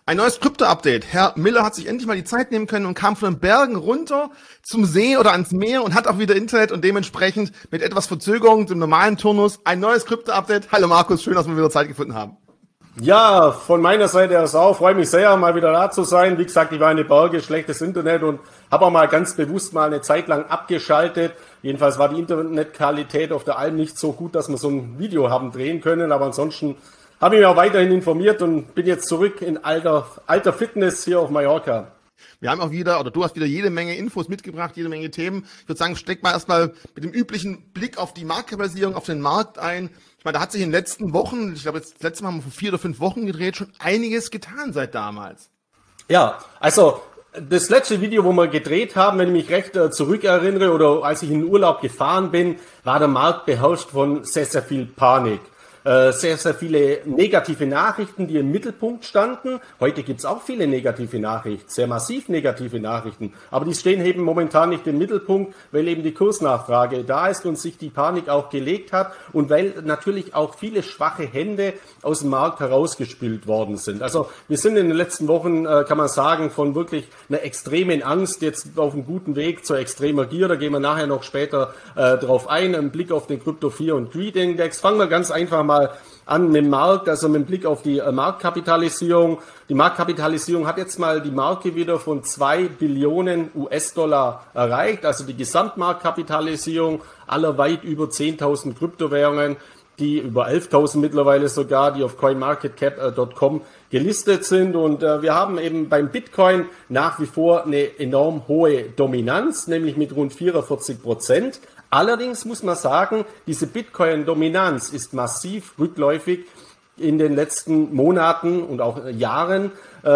Ein neues Krypto-Update. Herr Miller hat sich endlich mal die Zeit nehmen können und kam von den Bergen runter zum See oder ans Meer und hat auch wieder Internet und dementsprechend mit etwas Verzögerung dem normalen Turnus ein neues Krypto-Update. Hallo Markus, schön, dass wir wieder Zeit gefunden haben. Ja, von meiner Seite aus auch. Freue mich sehr, mal wieder da zu sein. Wie gesagt, ich war in den Bergen, schlechtes Internet und habe auch mal ganz bewusst mal eine Zeit lang abgeschaltet. Jedenfalls war die Internetqualität auf der Alm nicht so gut, dass wir so ein Video haben drehen können. Aber ansonsten habe ich mich auch weiterhin informiert und bin jetzt zurück in alter Fitness hier auf Mallorca. Wir haben auch wieder, oder du hast wieder jede Menge Infos mitgebracht, jede Menge Themen. Ich würde sagen, steck mal erstmal mit dem üblichen Blick auf die Marktkapitalisierung, auf den Markt ein. Ich meine, da hat sich in den letzten Wochen, ich glaube, das letzte Mal haben wir vor 4 oder 5 Wochen gedreht, schon einiges getan seit damals. Ja, also das letzte Video, wo wir gedreht haben, wenn ich mich recht zurückerinnere oder als ich in den Urlaub gefahren bin, war der Markt beherrscht von sehr, sehr viel Panik. Sehr, sehr viele negative Nachrichten, die im Mittelpunkt standen. Heute gibt's auch viele negative Nachrichten, sehr massiv negative Nachrichten. Aber die stehen eben momentan nicht im Mittelpunkt, weil eben die Kursnachfrage da ist und sich die Panik auch gelegt hat und weil natürlich auch viele schwache Hände aus dem Markt herausgespült worden sind. Also wir sind in den letzten Wochen, kann man sagen, von wirklich einer extremen Angst jetzt auf einem guten Weg zur extremer Gier. Da gehen wir nachher noch später drauf ein. Ein Blick auf den Crypto Fear und Greed Index. Fangen wir ganz einfach mal an mit dem Markt, also mit dem Blick auf die Marktkapitalisierung. Die Marktkapitalisierung hat jetzt mal die Marke wieder von 2 Billionen US-Dollar erreicht, also die Gesamtmarktkapitalisierung aller weit über 10.000 Kryptowährungen, die über 11.000 mittlerweile sogar, die auf coinmarketcap.com gelistet sind. Und wir haben eben beim Bitcoin nach wie vor eine enorm hohe Dominanz, nämlich mit rund 44%. Allerdings muss man sagen, diese Bitcoin-Dominanz ist massiv rückläufig in den letzten Monaten und auch Jahren.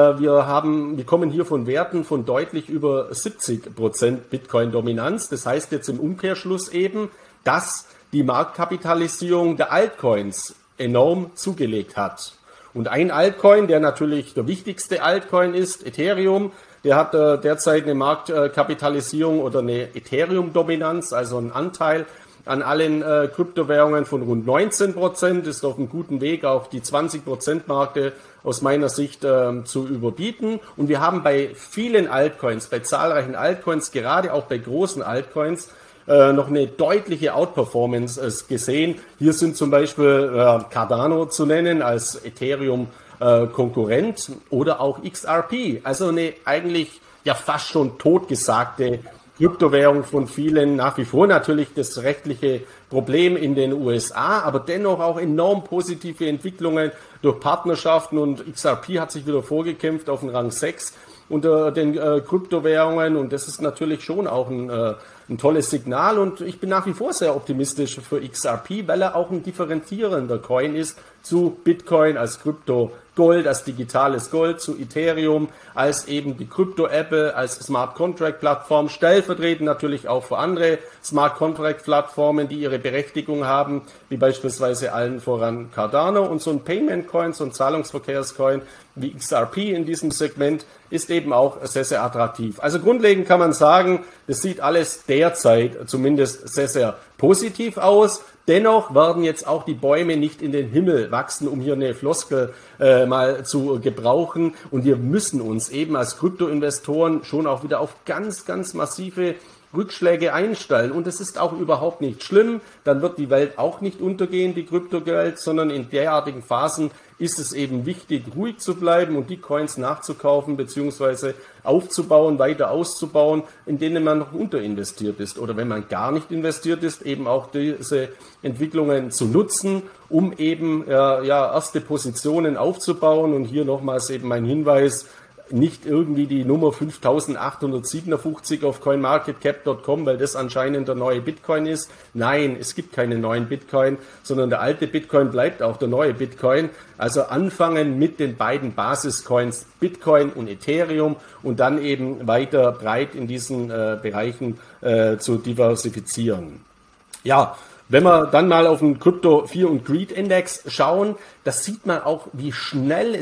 Wir kommen hier von Werten von deutlich über 70% Bitcoin-Dominanz. Das heißt jetzt im Umkehrschluss eben, dass die Marktkapitalisierung der Altcoins enorm zugelegt hat. Und ein Altcoin, der natürlich der wichtigste Altcoin ist, Ethereum, der hat derzeit eine Marktkapitalisierung oder eine Ethereum-Dominanz, also einen Anteil an allen Kryptowährungen von rund 19%, ist auf einem guten Weg, auch die 20%-Marke aus meiner Sicht zu überbieten. Und wir haben bei vielen Altcoins, bei zahlreichen Altcoins, gerade auch bei großen Altcoins, noch eine deutliche Outperformance gesehen. Hier sind zum Beispiel Cardano zu nennen als Ethereum Konkurrent oder auch XRP, also eine eigentlich ja fast schon totgesagte Kryptowährung von vielen, nach wie vor natürlich das rechtliche Problem in den USA, aber dennoch auch enorm positive Entwicklungen durch Partnerschaften und XRP hat sich wieder vorgekämpft auf den Rang 6 unter den Kryptowährungen und das ist natürlich schon auch ein tolles Signal und ich bin nach wie vor sehr optimistisch für XRP, weil er auch ein differenzierender Coin ist zu Bitcoin als Krypto-Gold, als digitales Gold, zu Ethereum, als eben die Krypto-Apple, als Smart Contract-Plattform, stellvertretend natürlich auch für andere Smart Contract-Plattformen, die ihre Berechtigung haben, wie beispielsweise allen voran Cardano und so ein Payment-Coin, so ein Zahlungsverkehrs-Coin wie XRP in diesem Segment ist eben auch sehr, sehr attraktiv. Also grundlegend kann man sagen, das sieht alles derzeit zumindest sehr, sehr positiv aus. Dennoch werden jetzt auch die Bäume nicht in den Himmel wachsen, um hier eine Floskel mal zu gebrauchen. Und wir müssen uns eben als Kryptoinvestoren schon auch wieder auf ganz, ganz massive Rückschläge einstellen. Und es ist auch überhaupt nicht schlimm. Dann wird die Welt auch nicht untergehen, die Kryptowelt, sondern in derartigen Phasen ist es eben wichtig, ruhig zu bleiben und die Coins nachzukaufen bzw. aufzubauen, weiter auszubauen, in denen man noch unterinvestiert ist. Oder wenn man gar nicht investiert ist, eben auch diese Entwicklungen zu nutzen, um eben erste Positionen aufzubauen. Und hier nochmals eben mein Hinweis, nicht irgendwie die Nummer 5857 auf coinmarketcap.com, weil das anscheinend der neue Bitcoin ist. Nein, es gibt keine neuen Bitcoin, sondern der alte Bitcoin bleibt auch der neue Bitcoin. Also anfangen mit den beiden Basiscoins Bitcoin und Ethereum und dann eben weiter breit in diesen Bereichen zu diversifizieren. Ja, wenn wir dann mal auf den Crypto Fear und Greed Index schauen, das sieht man auch, wie schnell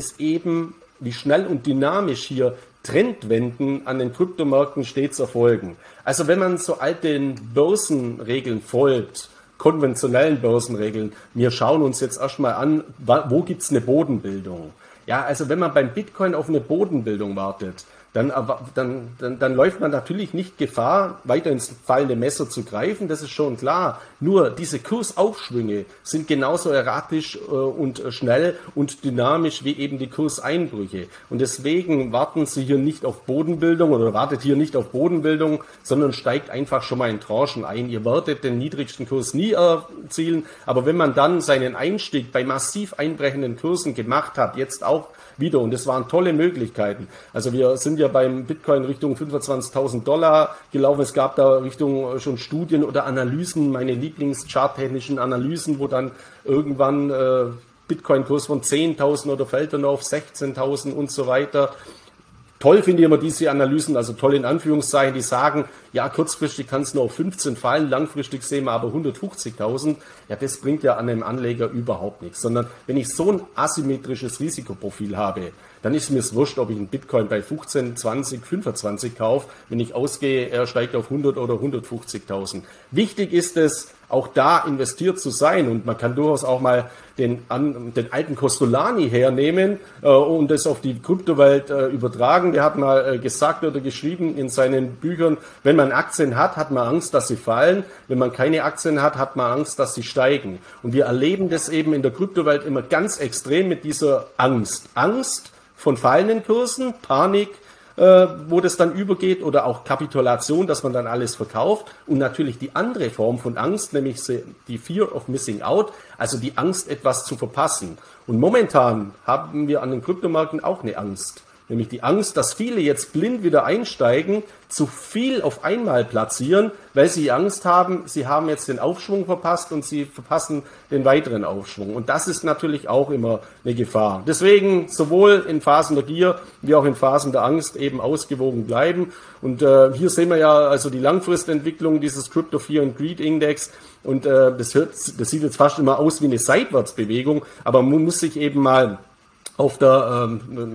und dynamisch hier Trendwenden an den Kryptomärkten stets erfolgen. Also wenn man so alten Börsenregeln folgt, konventionellen Börsenregeln, wir schauen uns jetzt erstmal an, wo gibt's eine Bodenbildung? Ja, also wenn man beim Bitcoin auf eine Bodenbildung wartet, dann läuft man natürlich nicht Gefahr, weiter ins fallende Messer zu greifen, das ist schon klar. Nur diese Kursaufschwünge sind genauso erratisch und schnell und dynamisch wie eben die Kurseinbrüche. Und deswegen warten Sie hier nicht auf Bodenbildung oder wartet hier nicht auf Bodenbildung, sondern steigt einfach schon mal in Tranchen ein. Ihr werdet den niedrigsten Kurs nie erzielen, aber wenn man dann seinen Einstieg bei massiv einbrechenden Kursen gemacht hat, jetzt auch wieder, und das waren tolle Möglichkeiten. Also wir sind ja beim Bitcoin Richtung $25.000 gelaufen. Es gab da Richtung schon Studien oder Analysen, meine Lieblingscharttechnischen Analysen, wo dann irgendwann Bitcoin-Kurs von 10.000 oder fällt dann auf 16.000 und so weiter. Toll finde ich immer diese Analysen, also toll in Anführungszeichen, die sagen, ja, kurzfristig kann es nur auf 15 fallen, langfristig sehen wir aber 150.000. Ja, das bringt ja an einem Anleger überhaupt nichts, sondern wenn ich so ein asymmetrisches Risikoprofil habe, dann ist mir es wurscht, ob ich einen Bitcoin bei 15, 20, 25 kaufe, wenn ich ausgehe, er steigt auf 100 oder 150.000. Wichtig ist es, auch da investiert zu sein, und man kann durchaus auch mal den alten Costolani hernehmen und das auf die Kryptowelt übertragen. Der hat mal gesagt oder geschrieben in seinen Büchern, wenn man Aktien hat, hat man Angst, dass sie fallen. Wenn man keine Aktien hat, hat man Angst, dass sie steigen. Und wir erleben das eben in der Kryptowelt immer ganz extrem mit dieser Angst. Angst von fallenden Kursen, Panik, wo das dann übergeht, oder auch Kapitulation, dass man dann alles verkauft, und natürlich die andere Form von Angst, nämlich die Fear of Missing Out, also die Angst, etwas zu verpassen. Und momentan haben wir an den Kryptomärkten auch eine Angst, nämlich die Angst, dass viele jetzt blind wieder einsteigen, zu viel auf einmal platzieren, weil sie Angst haben, sie haben jetzt den Aufschwung verpasst und sie verpassen den weiteren Aufschwung. Und das ist natürlich auch immer eine Gefahr. Deswegen sowohl in Phasen der Gier wie auch in Phasen der Angst eben ausgewogen bleiben. Und hier sehen wir ja also die Langfristentwicklung dieses Crypto Fear and Greed Index. Und das sieht jetzt fast immer aus wie eine Seitwärtsbewegung, aber man muss sich eben mal auf der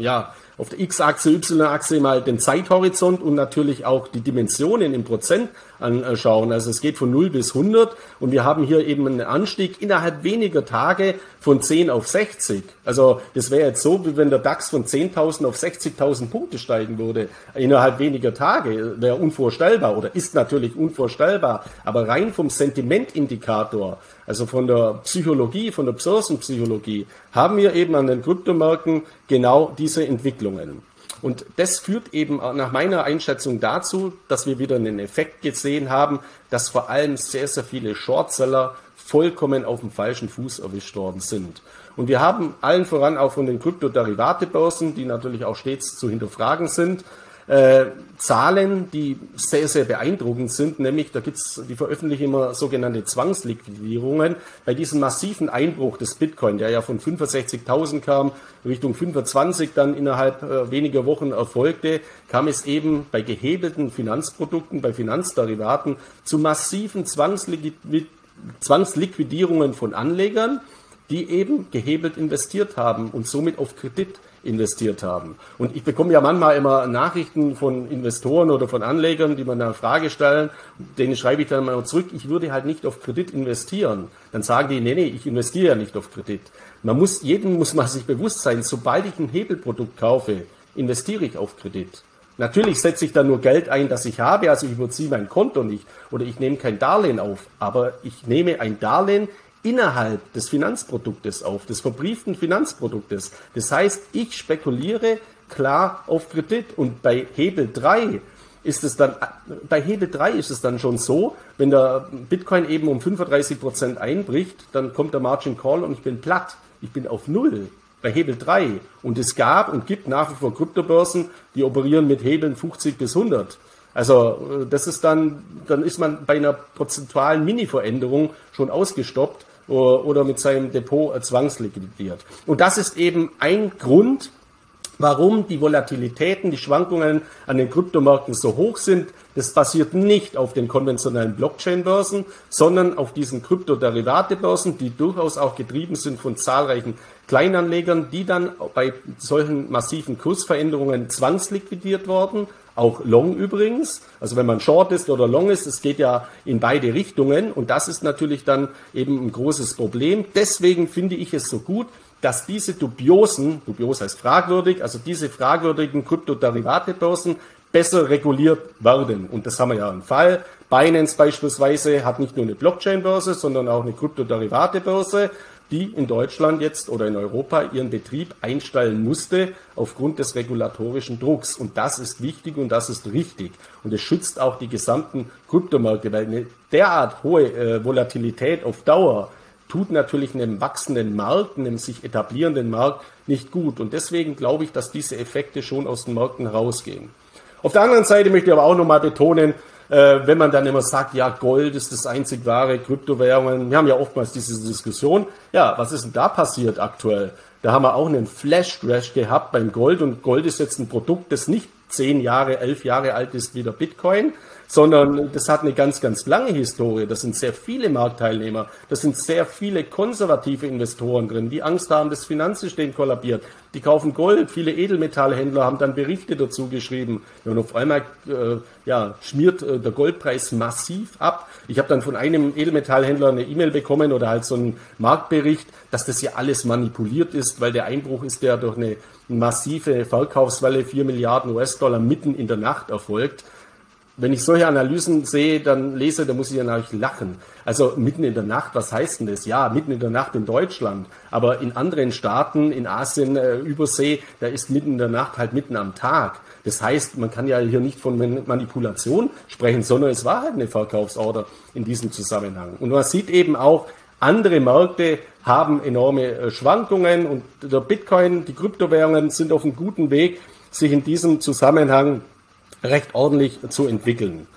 X-Achse, Y-Achse mal den Zeithorizont und natürlich auch die Dimensionen im Prozent anschauen. Also es geht von 0 bis 100 und wir haben hier eben einen Anstieg innerhalb weniger Tage von 10 auf 60. Also das wäre jetzt so, wie wenn der DAX von 10.000 auf 60.000 Punkte steigen würde. Innerhalb weniger Tage wäre unvorstellbar oder ist natürlich unvorstellbar. Aber rein vom Sentimentindikator, also von der Psychologie, von der Börsenpsychologie, haben wir eben an den Kryptomärkten genau diese Entwicklungen. Und das führt eben nach meiner Einschätzung dazu, dass wir wieder einen Effekt gesehen haben, dass vor allem sehr, sehr viele Shortseller vollkommen auf dem falschen Fuß erwischt worden sind. Und wir haben allen voran auch von den Kryptoderivatebörsen, die natürlich auch stets zu hinterfragen sind, Zahlen, die sehr, sehr beeindruckend sind, nämlich die veröffentlichen immer sogenannte Zwangsliquidierungen. Bei diesem massiven Einbruch des Bitcoin, der ja von 65.000 kam, Richtung 25 dann innerhalb weniger Wochen erfolgte, kam es eben bei gehebelten Finanzprodukten, bei Finanzderivaten zu massiven Zwangsliquidierungen von Anlegern, die eben gehebelt investiert haben und somit auf Kredit investiert haben. Und ich bekomme ja manchmal immer Nachrichten von Investoren oder von Anlegern, die mir eine Frage stellen, denen schreibe ich dann mal zurück, ich würde halt nicht auf Kredit investieren. Dann sagen die, nee, ich investiere ja nicht auf Kredit. Jedem muss man sich bewusst sein, sobald ich ein Hebelprodukt kaufe, investiere ich auf Kredit. Natürlich setze ich da nur Geld ein, das ich habe, also ich überziehe mein Konto nicht oder ich nehme kein Darlehen auf, aber ich nehme ein Darlehen innerhalb des Finanzproduktes auf, des verbrieften Finanzproduktes. Das heißt, ich spekuliere klar auf Kredit und bei Hebel 3 ist es dann schon so, wenn der Bitcoin eben um 35% einbricht, dann kommt der Margin Call und ich bin platt. Ich bin auf Null bei Hebel 3. Und es gab und gibt nach wie vor Kryptobörsen, die operieren mit Hebeln 50 bis 100. Also das ist dann ist man bei einer prozentualen Mini-Veränderung schon ausgestoppt oder mit seinem Depot zwangsliquidiert. Und das ist eben ein Grund, warum die Volatilitäten, die Schwankungen an den Kryptomärkten so hoch sind. Das basiert nicht auf den konventionellen Blockchain-Börsen, sondern auf diesen Kryptoderivatebörsen, die durchaus auch getrieben sind von zahlreichen Kleinanlegern, die dann bei solchen massiven Kursveränderungen zwangsliquidiert worden. Auch Long übrigens, also wenn man Short ist oder Long ist, es geht ja in beide Richtungen und das ist natürlich dann eben ein großes Problem. Deswegen finde ich es so gut, dass diese dubios heißt fragwürdig, also diese fragwürdigen Kryptoderivatebörsen besser reguliert werden. Und das haben wir ja im Fall. Binance beispielsweise hat nicht nur eine Blockchain-Börse, sondern auch eine Kryptoderivatebörse, die in Deutschland jetzt oder in Europa ihren Betrieb einstellen musste aufgrund des regulatorischen Drucks. Und das ist wichtig und das ist richtig. Und es schützt auch die gesamten Kryptomärkte, weil eine derart hohe Volatilität auf Dauer tut natürlich einem wachsenden Markt, einem sich etablierenden Markt nicht gut. Und deswegen glaube ich, dass diese Effekte schon aus den Märkten rausgehen. Auf der anderen Seite möchte ich aber auch nochmal betonen, wenn man dann immer sagt, ja, Gold ist das einzig wahre, Kryptowährungen, wir haben ja oftmals diese Diskussion, ja, was ist denn da passiert aktuell? Da haben wir auch einen Flash-Crash gehabt beim Gold und Gold ist jetzt ein Produkt, das nicht 10 Jahre, 11 Jahre alt ist wie der Bitcoin, sondern das hat eine ganz, ganz lange Historie. Das sind sehr viele Marktteilnehmer, das sind sehr viele konservative Investoren drin, die Angst haben, das Finanzsystem kollabiert. Die kaufen Gold, viele Edelmetallhändler haben dann Berichte dazu geschrieben. Und auf einmal schmiert der Goldpreis massiv ab. Ich habe dann von einem Edelmetallhändler eine E-Mail bekommen oder halt so einen Marktbericht, dass das ja alles manipuliert ist, weil der Einbruch ist ja durch eine massive Verkaufswelle 4 Milliarden US-Dollar mitten in der Nacht erfolgt. Wenn ich solche Analysen sehe, dann muss ich ja natürlich lachen. Also mitten in der Nacht, was heißt denn das? Ja, mitten in der Nacht in Deutschland, aber in anderen Staaten, in Asien, Übersee, da ist mitten in der Nacht halt mitten am Tag. Das heißt, man kann ja hier nicht von Manipulation sprechen, sondern es war halt eine Verkaufsorder in diesem Zusammenhang. Und man sieht eben auch, andere Märkte haben enorme Schwankungen und der Bitcoin, die Kryptowährungen sind auf einem guten Weg, sich in diesem Zusammenhang recht ordentlich zu entwickeln.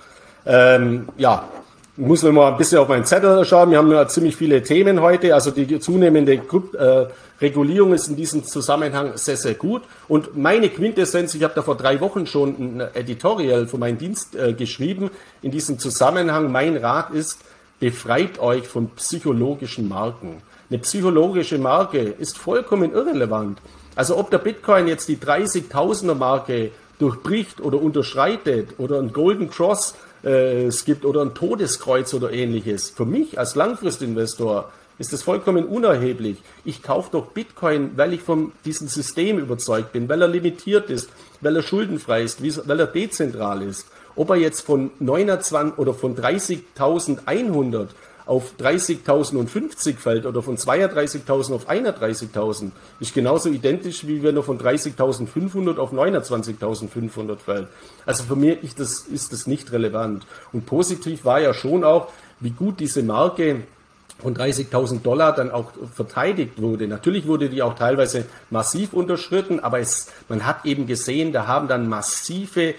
Ich muss noch mal ein bisschen auf meinen Zettel schauen. Wir haben ja ziemlich viele Themen heute. Also die zunehmende Regulierung ist in diesem Zusammenhang sehr, sehr gut. Und meine Quintessenz, ich habe da vor 3 Wochen schon ein Editorial für meinen Dienst geschrieben. In diesem Zusammenhang, mein Rat ist, befreit euch von psychologischen Marken. Eine psychologische Marke ist vollkommen irrelevant. Also ob der Bitcoin jetzt die 30.000er Marke durchbricht oder unterschreitet oder ein Golden Cross es gibt oder ein Todeskreuz oder ähnliches. Für mich als Langfristinvestor ist das vollkommen unerheblich. Ich kaufe doch Bitcoin, weil ich von diesem System überzeugt bin, weil er limitiert ist, weil er schuldenfrei ist, weil er dezentral ist. Ob er jetzt von 29 oder von 30.100 auf 30.050 fällt oder von 32.000 auf 31.000, ist genauso identisch, wie wenn er von 30.500 auf 29.500 fällt. Also für mich ist das nicht relevant. Und positiv war ja schon auch, wie gut diese Marke von $30.000 dann auch verteidigt wurde. Natürlich wurde die auch teilweise massiv unterschritten, aber man hat eben gesehen, da haben dann massive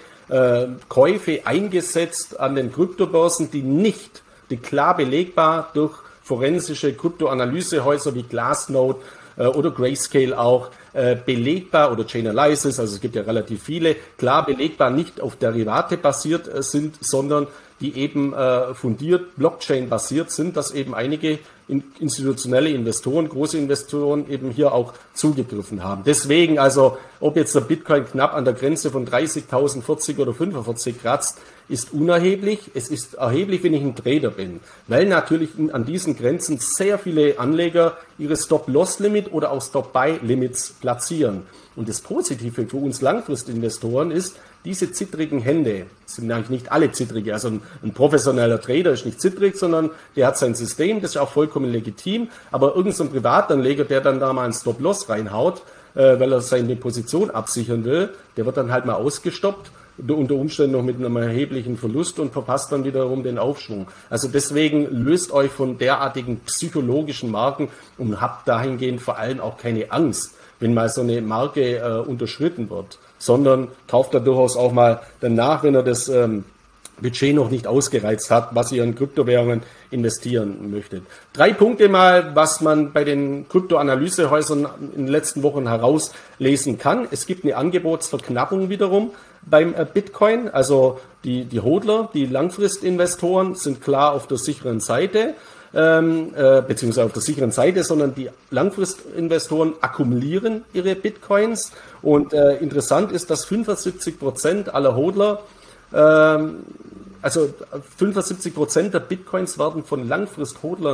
Käufe eingesetzt an den Kryptobörsen, die klar belegbar durch forensische Kryptoanalysehäuser wie Glassnode oder Grayscale auch belegbar oder Chainalysis, also es gibt ja relativ viele, klar belegbar nicht auf Derivate basiert sind, sondern die eben fundiert Blockchain basiert sind, dass eben einige institutionelle Investoren, große Investoren eben hier auch zugegriffen haben. Deswegen also, ob jetzt der Bitcoin knapp an der Grenze von 30.000, 40 oder 45 kratzt, ist unerheblich. Es ist erheblich, wenn ich ein Trader bin, weil natürlich an diesen Grenzen sehr viele Anleger ihre Stop-Loss-Limit oder auch Stop-Buy-Limits platzieren. Und das Positive für uns Langfristinvestoren ist, diese zittrigen Hände, sind eigentlich nicht alle zittrige, also ein professioneller Trader ist nicht zittrig, sondern der hat sein System, das ist auch vollkommen legitim, aber irgendein so Privatanleger, der dann da mal einen Stop-Loss reinhaut, weil er seine Position absichern will, der wird dann halt mal ausgestoppt, unter Umständen noch mit einem erheblichen Verlust und verpasst dann wiederum den Aufschwung. Also deswegen löst euch von derartigen psychologischen Marken und habt dahingehend vor allem auch keine Angst, wenn mal so eine Marke unterschritten wird, sondern kauft da durchaus auch mal danach, wenn er das Budget noch nicht ausgereizt hat, was ihr in Kryptowährungen investieren möchtet. 3 Punkte mal, was man bei den Kryptoanalysehäusern in den letzten Wochen herauslesen kann. Es gibt eine Angebotsverknappung wiederum beim Bitcoin. Also die Hodler, die Langfristinvestoren sind klar auf der sicheren Seite, beziehungsweise auf der sicheren Seite, sondern die Langfristinvestoren akkumulieren ihre Bitcoins. Und interessant ist, dass 75% aller Hodler, also 75% der Bitcoins werden von Langfristhodlern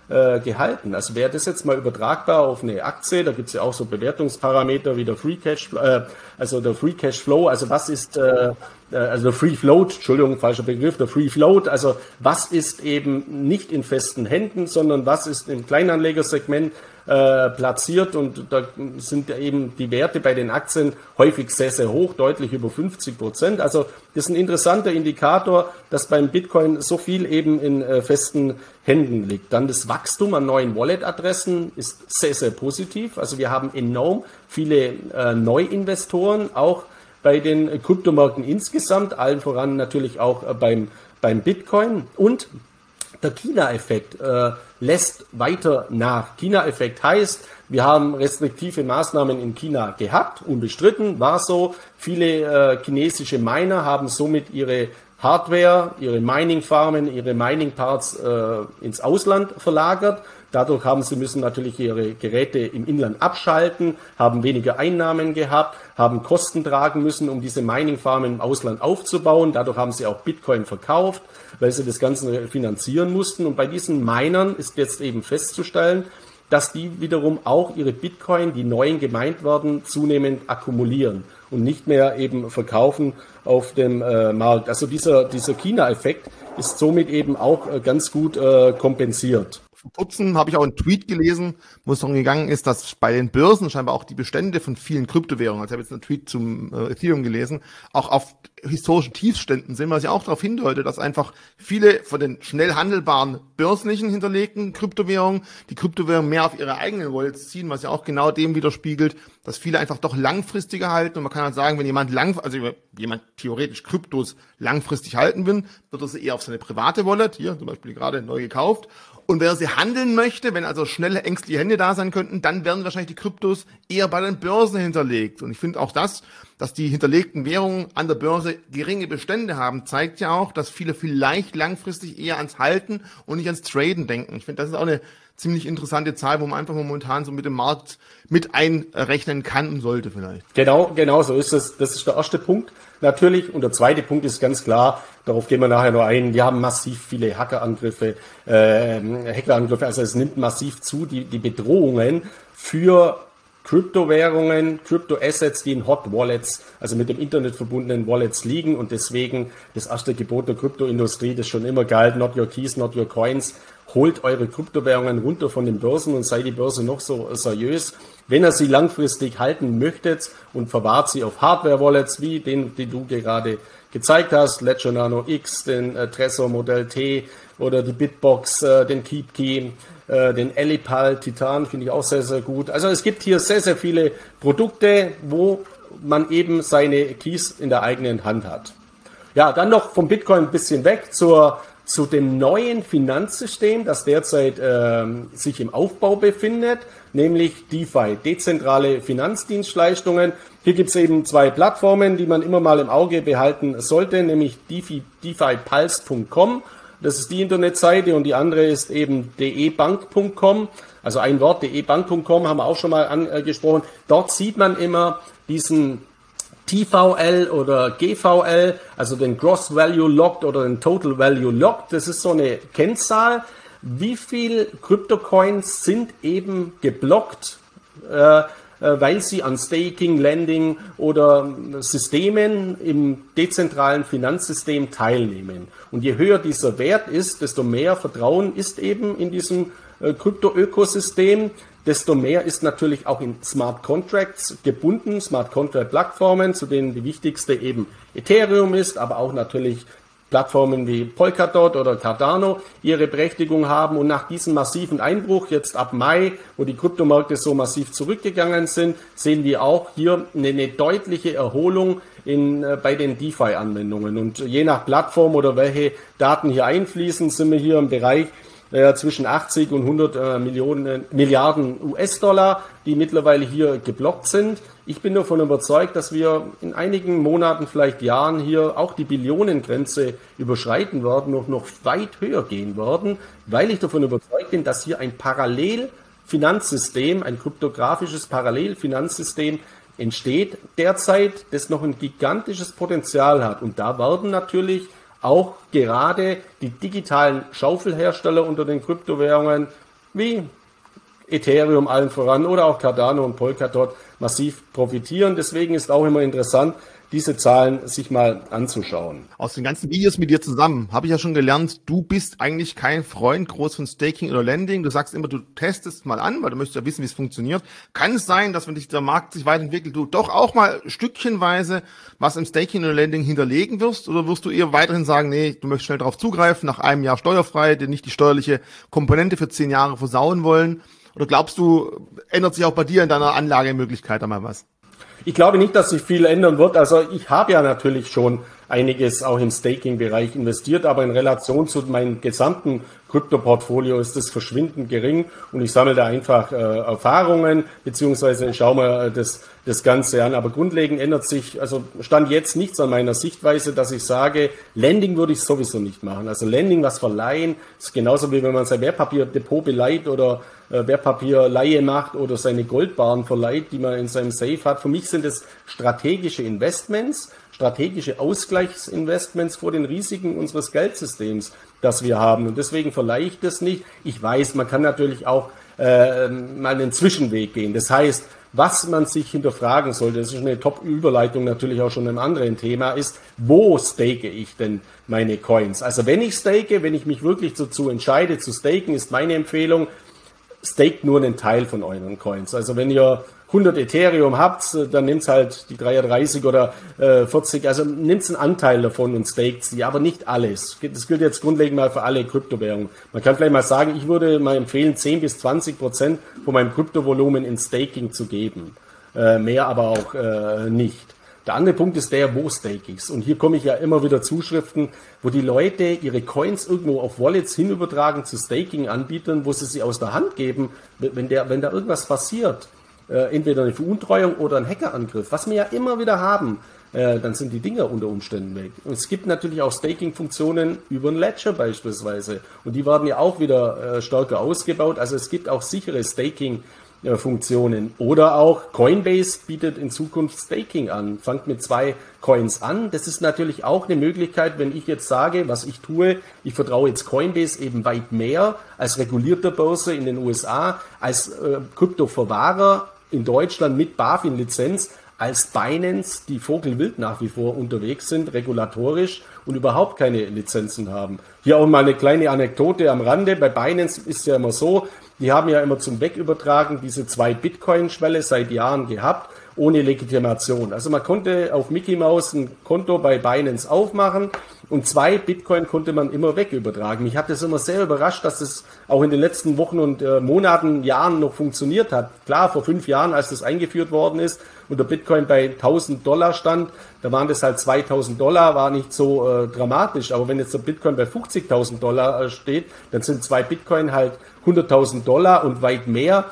gehalten. Also wäre das jetzt mal übertragbar auf eine Aktie, da gibt es ja auch so Bewertungsparameter wie der Free Cash, also der Free Cash Flow, also was ist, also der Free Float, Entschuldigung, falscher Begriff, der Free Float, also was ist eben nicht in festen Händen, sondern was ist im Kleinanlegersegment platziert, und da sind ja eben die Werte bei den Aktien häufig sehr, sehr hoch, deutlich über 50%. Also das ist ein interessanter Indikator, dass beim Bitcoin so viel eben in festen Händen liegt. Dann das Wachstum an neuen Wallet-Adressen ist sehr, sehr positiv. Also wir haben enorm viele Neuinvestoren, auch bei den Kryptomärkten insgesamt, allen voran natürlich auch beim Bitcoin. Und der China-Effekt lässt weiter nach. China-Effekt heißt, wir haben restriktive Maßnahmen in China gehabt, unbestritten, war so. Viele chinesische Miner haben somit ihre Hardware, ihre Mining-Farmen, ihre Mining-Parts ins Ausland verlagert. Dadurch müssen natürlich ihre Geräte im Inland abschalten, haben weniger Einnahmen gehabt, haben Kosten tragen müssen, um diese Mining-Farmen im Ausland aufzubauen. Dadurch haben sie auch Bitcoin verkauft, weil sie das Ganze finanzieren mussten. Und bei diesen Minern ist jetzt eben festzustellen, dass die wiederum auch ihre Bitcoin, die neuen gemeint werden, zunehmend akkumulieren und nicht mehr eben verkaufen auf dem Markt. Also dieser China-Effekt ist somit eben auch ganz gut kompensiert. Vor kurzem habe ich auch einen Tweet gelesen, wo es darum gegangen ist, dass bei den Börsen scheinbar auch die Bestände von vielen Kryptowährungen, also ich habe jetzt einen Tweet zum Ethereum gelesen, auch auf historischen Tiefständen sind, was ja auch darauf hindeutet, dass einfach viele von den schnell handelbaren börslichen hinterlegten Kryptowährungen die Kryptowährungen mehr auf ihre eigenen Wallets ziehen, was ja auch genau dem widerspiegelt, dass viele einfach doch langfristiger halten. Und man kann halt sagen, wenn jemand theoretisch Kryptos langfristig halten will, wird er sie eher auf seine private Wallet, hier zum Beispiel gerade neu gekauft. Und wer sie handeln möchte, wenn also schnelle, ängstliche Hände da sein könnten, dann werden wahrscheinlich die Kryptos eher bei den Börsen hinterlegt. Und ich finde auch dass die hinterlegten Währungen an der Börse geringe Bestände haben, zeigt ja auch, dass viele vielleicht langfristig eher ans Halten und nicht ans Traden denken. Ich finde, das ist auch eine ziemlich interessante Zahl, wo man einfach momentan so mit dem Markt mit einrechnen kann und sollte vielleicht. Genau so ist es. Das ist der erste Punkt natürlich. Und der zweite Punkt ist ganz klar, darauf gehen wir nachher noch ein, wir haben massiv viele Hackerangriffe. Also es nimmt massiv zu, die Bedrohungen für Kryptowährungen, Kryptoassets, die in Hot Wallets, also mit dem Internet verbundenen Wallets liegen, und deswegen das erste Gebot der Kryptoindustrie, das schon immer galt, not your keys, not your coins, holt eure Kryptowährungen runter von den Börsen und sei die Börse noch so seriös. Wenn ihr sie langfristig halten möchtet, und verwahrt sie auf Hardware-Wallets, wie den du gerade gezeigt hast, Ledger Nano X, den Trezor Modell T oder die Bitbox, den KeepKey, den Elipal Titan, finde ich auch sehr, sehr gut. Also es gibt hier sehr, sehr viele Produkte, wo man eben seine Keys in der eigenen Hand hat. Ja, dann noch vom Bitcoin ein bisschen weg zu dem neuen Finanzsystem, das derzeit sich im Aufbau befindet, nämlich DeFi, dezentrale Finanzdienstleistungen. Hier gibt es eben zwei Plattformen, die man immer mal im Auge behalten sollte, nämlich DeFiPulse.com. Das ist die Internetseite, und die andere ist eben debank.com. Also ein Wort, debank.com haben wir auch schon mal angesprochen. Dort sieht man immer diesen TVL oder GVL, also den Gross Value Locked oder den Total Value Locked. Das ist so eine Kennzahl. Wie viel Kryptocoins sind eben geblockt, weil sie an Staking, Lending oder Systemen im dezentralen Finanzsystem teilnehmen. Und je höher dieser Wert ist, desto mehr Vertrauen ist eben in diesem Krypto-Ökosystem, desto mehr ist natürlich auch in Smart Contracts gebunden, Smart Contract Plattformen, zu denen die wichtigste eben Ethereum ist, aber auch natürlich Plattformen wie Polkadot oder Cardano ihre Berechtigung haben. Und nach diesem massiven Einbruch, jetzt ab Mai, wo die Kryptomärkte so massiv zurückgegangen sind, sehen wir auch hier eine deutliche Erholung bei den DeFi-Anwendungen. Und je nach Plattform oder welche Daten hier einfließen, sind wir hier im Bereich zwischen 80 und 100 Milliarden US-Dollar, die mittlerweile hier geblockt sind. Ich bin davon überzeugt, dass wir in einigen Monaten, vielleicht Jahren hier auch die Billionengrenze überschreiten werden und noch weit höher gehen werden, weil ich davon überzeugt bin, dass hier ein Parallelfinanzsystem, ein kryptografisches Parallelfinanzsystem entsteht derzeit, das noch ein gigantisches Potenzial hat. Und da werden natürlich auch gerade die digitalen Schaufelhersteller unter den Kryptowährungen wie Ethereum allen voran oder auch Cardano und Polkadot massiv profitieren. Deswegen ist auch immer interessant, diese Zahlen sich mal anzuschauen. Aus den ganzen Videos mit dir zusammen habe ich ja schon gelernt, du bist eigentlich kein Freund groß von Staking oder Lending. Du sagst immer, du testest mal an, weil du möchtest ja wissen, wie es funktioniert. Kann es sein, dass wenn der Markt sich weiterentwickelt, du doch auch mal stückchenweise was im Staking oder Lending hinterlegen wirst? Oder wirst du eher weiterhin sagen, nee, du möchtest schnell darauf zugreifen, nach einem Jahr steuerfrei, dir nicht die steuerliche Komponente für 10 Jahre versauen wollen? Oder glaubst du, ändert sich auch bei dir in deiner Anlagemöglichkeit einmal was? Ich glaube nicht, dass sich viel ändern wird. Also ich habe ja natürlich schon einiges auch im Staking-Bereich investiert, aber in Relation zu meinem gesamten Krypto-Portfolio ist es verschwindend gering und ich sammle da einfach Erfahrungen beziehungsweise schaue mir das Ganze an. Aber grundlegend ändert sich, also stand jetzt nichts an meiner Sichtweise, dass ich sage, Lending würde ich sowieso nicht machen. Also Lending, was verleihen, ist genauso wie wenn man sein Wertpapierdepot beleiht oder Wertpapierleihe macht oder seine Goldbarren verleiht, die man in seinem Safe hat. Für mich sind es strategische Investments, strategische Ausgleichsinvestments vor den Risiken unseres Geldsystems, das wir haben. Und deswegen verleihe ich das nicht. Ich weiß, man kann natürlich auch mal einen Zwischenweg gehen. Das heißt, was man sich hinterfragen sollte, das ist eine Top-Überleitung natürlich auch schon einem anderen Thema, ist, wo stake ich denn meine Coins? Also wenn ich stake, wenn ich mich wirklich dazu entscheide zu staken, ist meine Empfehlung, staked nur einen Teil von euren Coins. Also wenn ihr 100 Ethereum habt, dann nehmt halt die 33 oder 40, also nehmt einen Anteil davon und staked sie, aber nicht alles. Das gilt jetzt grundlegend mal für alle Kryptowährungen. Man kann vielleicht mal sagen, ich würde mal empfehlen, 10-20% von meinem Kryptovolumen in Staking zu geben. Mehr aber auch nicht. Der andere Punkt ist der, wo stake ich's? Und hier komme ich ja immer wieder Zuschriften, wo die Leute ihre Coins irgendwo auf Wallets hinübertragen zu Staking-Anbietern, wo sie aus der Hand geben, wenn da irgendwas passiert. Entweder eine Veruntreuung oder ein Hackerangriff, was wir ja immer wieder haben, dann sind die Dinger unter Umständen weg. Und es gibt natürlich auch Staking-Funktionen über ein Ledger beispielsweise. Und die werden ja auch wieder stärker ausgebaut. Also es gibt auch sichere Staking-Funktionen. Oder auch Coinbase bietet in Zukunft Staking an. Fangt mit 2 Coins an. Das ist natürlich auch eine Möglichkeit, wenn ich jetzt sage, was ich tue, ich vertraue jetzt Coinbase eben weit mehr als regulierter Börse in den USA, als Kryptoverwahrer in Deutschland mit BaFin-Lizenz, als Binance, die vogelwild nach wie vor unterwegs sind, regulatorisch und überhaupt keine Lizenzen haben. Hier auch mal eine kleine Anekdote am Rande. Bei Binance ist ja immer so, die haben ja immer zum Wegübertragen diese 2 Bitcoin-Schwelle seit Jahren gehabt, ohne Legitimation. Also man konnte auf Mickey Mouse ein Konto bei Binance aufmachen und 2 Bitcoin konnte man immer wegübertragen. Mich hat das immer sehr überrascht, dass das auch in den letzten Wochen und Monaten, Jahren noch funktioniert hat. Klar, vor 5 Jahren, als das eingeführt worden ist und der Bitcoin bei $1.000 stand, da waren das halt $2.000, war nicht so dramatisch. Aber wenn jetzt der Bitcoin bei $50.000 steht, dann sind 2 Bitcoin halt $100.000 und weit mehr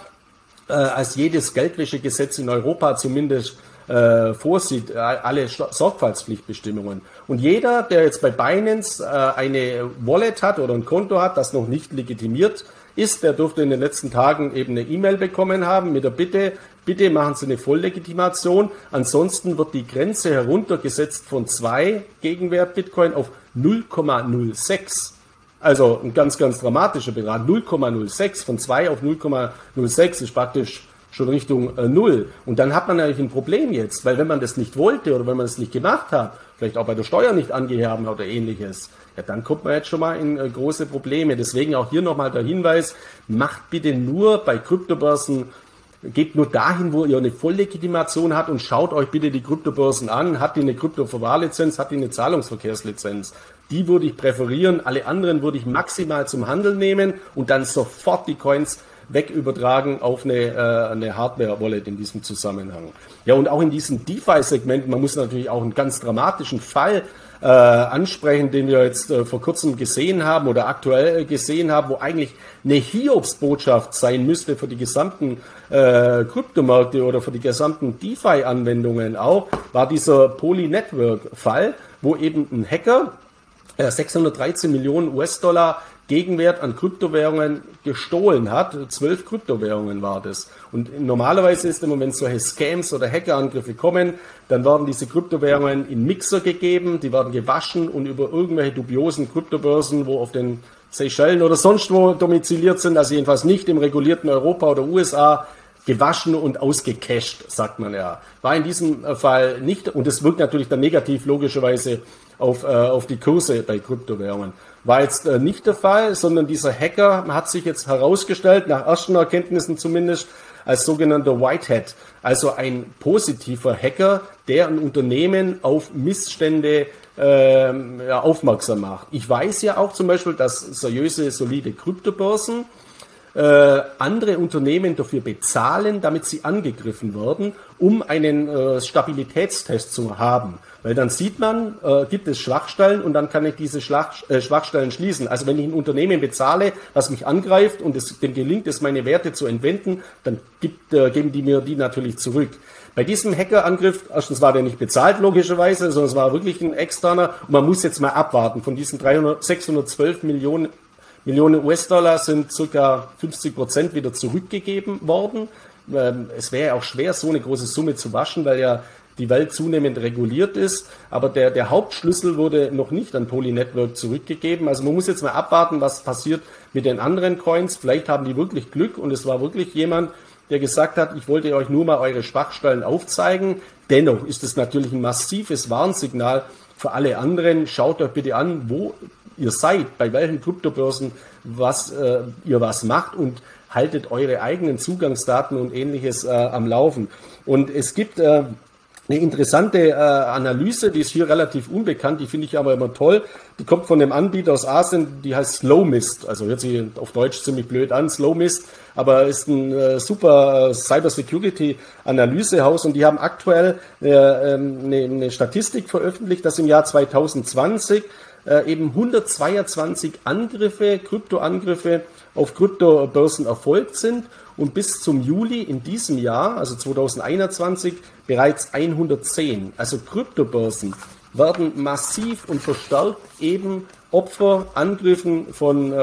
als jedes Geldwäschegesetz in Europa zumindest vorsieht, alle Sorgfaltspflichtbestimmungen. Und jeder, der jetzt bei Binance eine Wallet hat oder ein Konto hat, das noch nicht legitimiert ist, der dürfte in den letzten Tagen eben eine E-Mail bekommen haben mit der Bitte machen Sie eine Volllegitimation, ansonsten wird die Grenze heruntergesetzt von 2 Gegenwert Bitcoin auf 0,06. Also ein ganz, ganz dramatischer Betrag. 0,06 von 2 auf 0,06 ist praktisch schon Richtung 0. Und dann hat man natürlich ein Problem jetzt, weil wenn man das nicht wollte oder wenn man es nicht gemacht hat, vielleicht auch bei der Steuer nicht angegeben oder ähnliches, ja, dann kommt man jetzt schon mal in große Probleme. Deswegen auch hier nochmal der Hinweis, macht bitte nur bei Kryptobörsen, geht nur dahin, wo ihr eine Volllegitimation habt und schaut euch bitte die Kryptobörsen an. Hat die eine Kryptoverwahrlizenz, hat die eine Zahlungsverkehrslizenz? Die würde ich präferieren, alle anderen würde ich maximal zum Handel nehmen und dann sofort die Coins wegübertragen auf eine Hardware-Wallet in diesem Zusammenhang. Ja, und auch in diesem DeFi-Segment, man muss natürlich auch einen ganz dramatischen Fall ansprechen, den wir jetzt vor kurzem gesehen haben oder aktuell gesehen haben, wo eigentlich eine Hiobsbotschaft sein müsste für die gesamten Kryptomärkte oder für die gesamten DeFi-Anwendungen auch, war dieser Poly-Network-Fall, wo eben ein Hacker 613 Millionen US-Dollar Gegenwert an Kryptowährungen gestohlen hat. 12 Kryptowährungen war das. Und normalerweise ist immer, wenn solche Scams oder Hackerangriffe kommen, dann werden diese Kryptowährungen in Mixer gegeben, die werden gewaschen und über irgendwelche dubiosen Kryptobörsen, wo auf den Seychellen oder sonst wo domiziliert sind, also jedenfalls nicht im regulierten Europa oder USA, gewaschen und ausgecasht, sagt man ja. War in diesem Fall nicht, und das wirkt natürlich dann negativ logischerweise auf die Kurse bei Kryptowährungen. War jetzt nicht der Fall, sondern dieser Hacker hat sich jetzt herausgestellt, nach ersten Erkenntnissen zumindest, als sogenannter Whitehat, also ein positiver Hacker, der ein Unternehmen auf Missstände aufmerksam macht. Ich weiß ja auch zum Beispiel, dass seriöse, solide Kryptobörsen andere Unternehmen dafür bezahlen, damit sie angegriffen werden, um einen Stabilitätstest zu haben. Weil dann sieht man, gibt es Schwachstellen und dann kann ich diese Schwachstellen schließen. Also wenn ich ein Unternehmen bezahle, was mich angreift und dem gelingt es, meine Werte zu entwenden, dann geben die mir die natürlich zurück. Bei diesem Hackerangriff, erstens war der nicht bezahlt, logischerweise, sondern es war wirklich ein externer. Und man muss jetzt mal abwarten. Von diesen 612 Millionen US-Dollar sind ca. 50% wieder zurückgegeben worden. Es wäre ja auch schwer, so eine große Summe zu waschen, weil ja die Welt zunehmend reguliert ist. Aber der Hauptschlüssel wurde noch nicht an Poly Network zurückgegeben. Also man muss jetzt mal abwarten, was passiert mit den anderen Coins. Vielleicht haben die wirklich Glück und es war wirklich jemand, der gesagt hat, ich wollte euch nur mal eure Schwachstellen aufzeigen. Dennoch ist es natürlich ein massives Warnsignal für alle anderen. Schaut euch bitte an, wo ihr seid, bei welchen Kryptobörsen ihr was macht und haltet eure eigenen Zugangsdaten und Ähnliches am Laufen. Und es gibt eine interessante Analyse, die ist hier relativ unbekannt, die finde ich aber immer toll. Die kommt von einem Anbieter aus Asien, die heißt Slowmist. Also hört sich auf Deutsch ziemlich blöd an, Slowmist, aber ist ein super Cybersecurity-Analysehaus und die haben aktuell eine Statistik veröffentlicht, dass im Jahr 2020 eben 122 Kryptoangriffe auf Kryptobörsen erfolgt sind und bis zum Juli in diesem Jahr, also 2021, bereits 110. Also Kryptobörsen werden massiv und verstärkt eben Opfer Angriffen von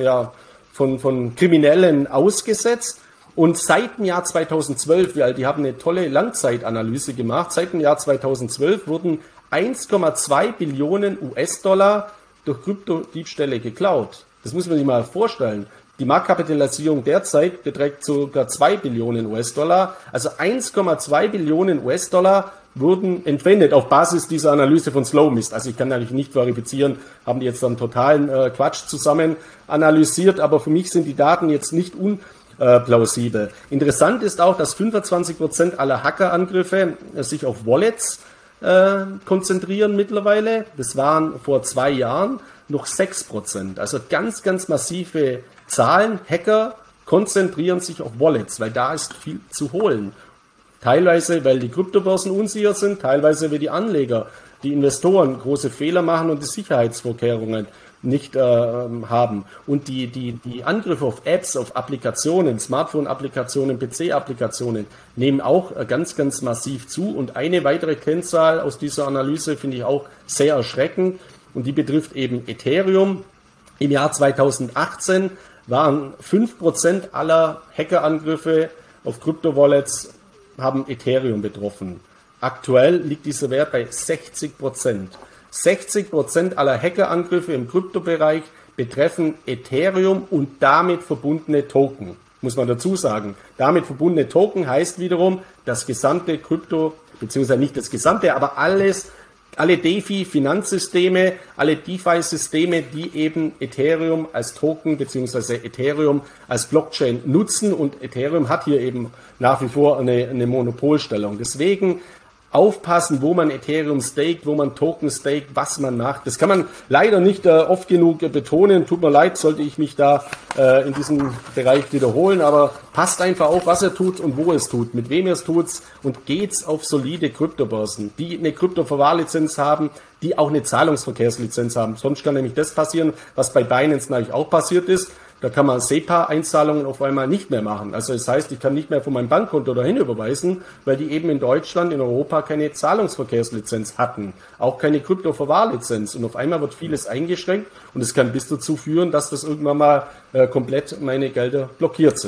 Kriminellen ausgesetzt. Und seit dem Jahr 2012, weil die haben eine tolle Langzeitanalyse gemacht, seit dem Jahr 2012 wurden 1,2 Billionen US-Dollar durch Kryptodiebstähle geklaut. Das muss man sich mal vorstellen. Die Marktkapitalisierung derzeit beträgt sogar 2 Billionen US-Dollar. Also 1,2 Billionen US-Dollar wurden entwendet auf Basis dieser Analyse von Slowmist. Also ich kann natürlich nicht verifizieren, haben die jetzt dann totalen Quatsch zusammen analysiert, aber für mich sind die Daten jetzt nicht unplausibel. Interessant ist auch, dass 25% aller Hackerangriffe sich auf Wallets konzentrieren mittlerweile. Das waren vor 2 Jahren noch 6%. Also ganz, ganz massive Zahlen. Hacker konzentrieren sich auf Wallets, weil da ist viel zu holen. Teilweise, weil die Kryptobörsen unsicher sind, teilweise, weil die Anleger, die Investoren große Fehler machen und die Sicherheitsvorkehrungen nicht haben. Und die Angriffe auf Apps, auf Applikationen, Smartphone-Applikationen, PC-Applikationen nehmen auch ganz, ganz massiv zu. Und eine weitere Kennzahl aus dieser Analyse finde ich auch sehr erschreckend und die betrifft eben Ethereum. Im Jahr 2018 waren 5% aller Hackerangriffe auf Kryptowallets haben Ethereum betroffen. Aktuell liegt dieser Wert bei 60%. 60% aller Hackerangriffe im Kryptobereich betreffen Ethereum und damit verbundene Token. Muss man dazu sagen. Damit verbundene Token heißt wiederum, das gesamte Krypto, beziehungsweise nicht das gesamte, aber alle DeFi-Finanzsysteme, alle DeFi-Systeme, die eben Ethereum als Token beziehungsweise Ethereum als Blockchain nutzen und Ethereum hat hier eben nach wie vor eine Monopolstellung. Deswegen aufpassen, wo man Ethereum staked, wo man Token staked, was man macht. Das kann man leider nicht oft genug betonen. Tut mir leid, sollte ich mich da in diesem Bereich wiederholen, aber passt einfach auf, was er tut und wo es tut, mit wem er es tut und geht's auf solide Kryptobörsen, die eine Kryptoverwahrlizenz haben, die auch eine Zahlungsverkehrslizenz haben. Sonst kann nämlich das passieren, was bei Binance natürlich auch passiert ist. Da kann man SEPA-Einzahlungen auf einmal nicht mehr machen. Also das heißt, ich kann nicht mehr von meinem Bankkonto dahin überweisen, weil die eben in Deutschland, in Europa keine Zahlungsverkehrslizenz hatten. Auch keine Kryptoverwahrlizenz. Und auf einmal wird vieles eingeschränkt und es kann bis dazu führen, dass das irgendwann mal komplett meine Gelder blockiert sind.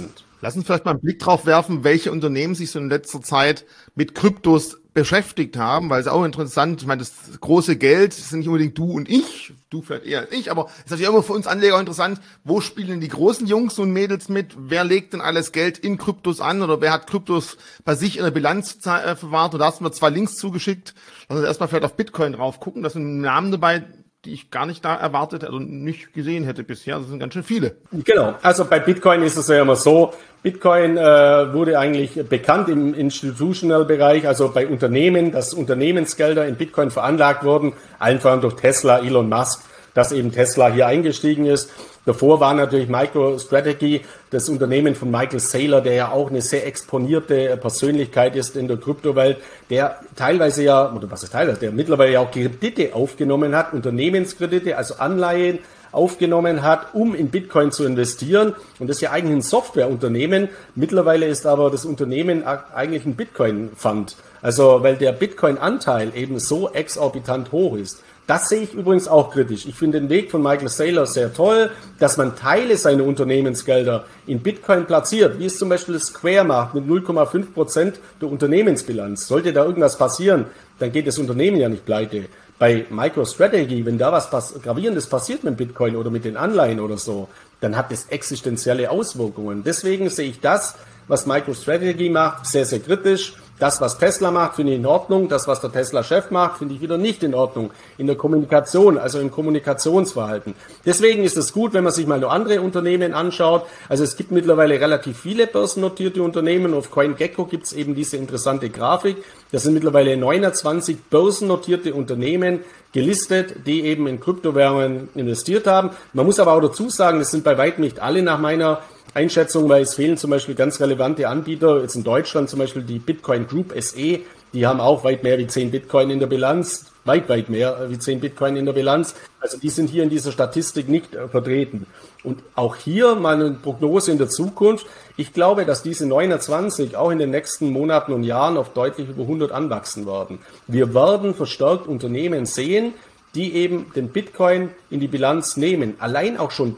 Lass uns vielleicht mal einen Blick drauf werfen, welche Unternehmen sich so in letzter Zeit mit Kryptos beschäftigt haben, weil es auch interessant, ich meine, das große Geld sind nicht unbedingt du und ich, du vielleicht eher als ich, aber es ist natürlich immer für uns Anleger auch interessant, wo spielen denn die großen Jungs und Mädels mit, wer legt denn alles Geld in Kryptos an oder wer hat Kryptos bei sich in der Bilanz verwahrt, und da hast du mir 2 Links zugeschickt, lass uns erstmal vielleicht auf Bitcoin drauf gucken, da sind Namen dabei, die ich gar nicht da erwartet, also nicht gesehen hätte bisher. Das sind ganz schön viele. Genau. Also bei Bitcoin ist es ja immer so, Bitcoin wurde eigentlich bekannt im Institutional-Bereich, also bei Unternehmen, dass Unternehmensgelder in Bitcoin veranlagt wurden, allen voran durch Tesla, Elon Musk, dass eben Tesla hier eingestiegen ist. Davor war natürlich MicroStrategy, das Unternehmen von Michael Saylor, der ja auch eine sehr exponierte Persönlichkeit ist in der Kryptowelt, der teilweise ja, oder was ist teilweise, der mittlerweile ja auch Kredite aufgenommen hat, Unternehmenskredite, also Anleihen aufgenommen hat, um in Bitcoin zu investieren. Und das ist ja eigentlich ein Softwareunternehmen. Mittlerweile ist aber das Unternehmen eigentlich ein Bitcoin-Fund. Also weil der Bitcoin-Anteil eben so exorbitant hoch ist. Das sehe ich übrigens auch kritisch. Ich finde den Weg von Michael Saylor sehr toll, dass man Teile seiner Unternehmensgelder in Bitcoin platziert, wie es zum Beispiel Square macht mit 0,5% der Unternehmensbilanz. Sollte da irgendwas passieren, dann geht das Unternehmen ja nicht pleite. Bei MicroStrategy, wenn da was Gravierendes passiert mit Bitcoin oder mit den Anleihen oder so, dann hat das existenzielle Auswirkungen. Deswegen sehe ich das, was MicroStrategy macht, sehr, sehr kritisch. Das, was Tesla macht, finde ich in Ordnung. Das, was der Tesla-Chef macht, finde ich wieder nicht in Ordnung. In der Kommunikation, also im Kommunikationsverhalten. Deswegen ist es gut, wenn man sich mal noch andere Unternehmen anschaut. Also es gibt mittlerweile relativ viele börsennotierte Unternehmen. Auf CoinGecko gibt es eben diese interessante Grafik. Das sind mittlerweile 29 börsennotierte Unternehmen gelistet, die eben in Kryptowährungen investiert haben. Man muss aber auch dazu sagen, das sind bei weitem nicht alle nach meiner Einschätzung, weil es fehlen zum Beispiel ganz relevante Anbieter, jetzt in Deutschland zum Beispiel die Bitcoin Group SE, die haben auch weit mehr wie 10 Bitcoin in der Bilanz, weit mehr wie 10 Bitcoin in der Bilanz. Also die sind hier in dieser Statistik nicht vertreten. Und auch hier mal eine Prognose in der Zukunft. Ich glaube, dass diese 29 auch in den nächsten Monaten und Jahren auf deutlich über 100 anwachsen werden. Wir werden verstärkt Unternehmen sehen, die eben den Bitcoin in die Bilanz nehmen. Allein auch schon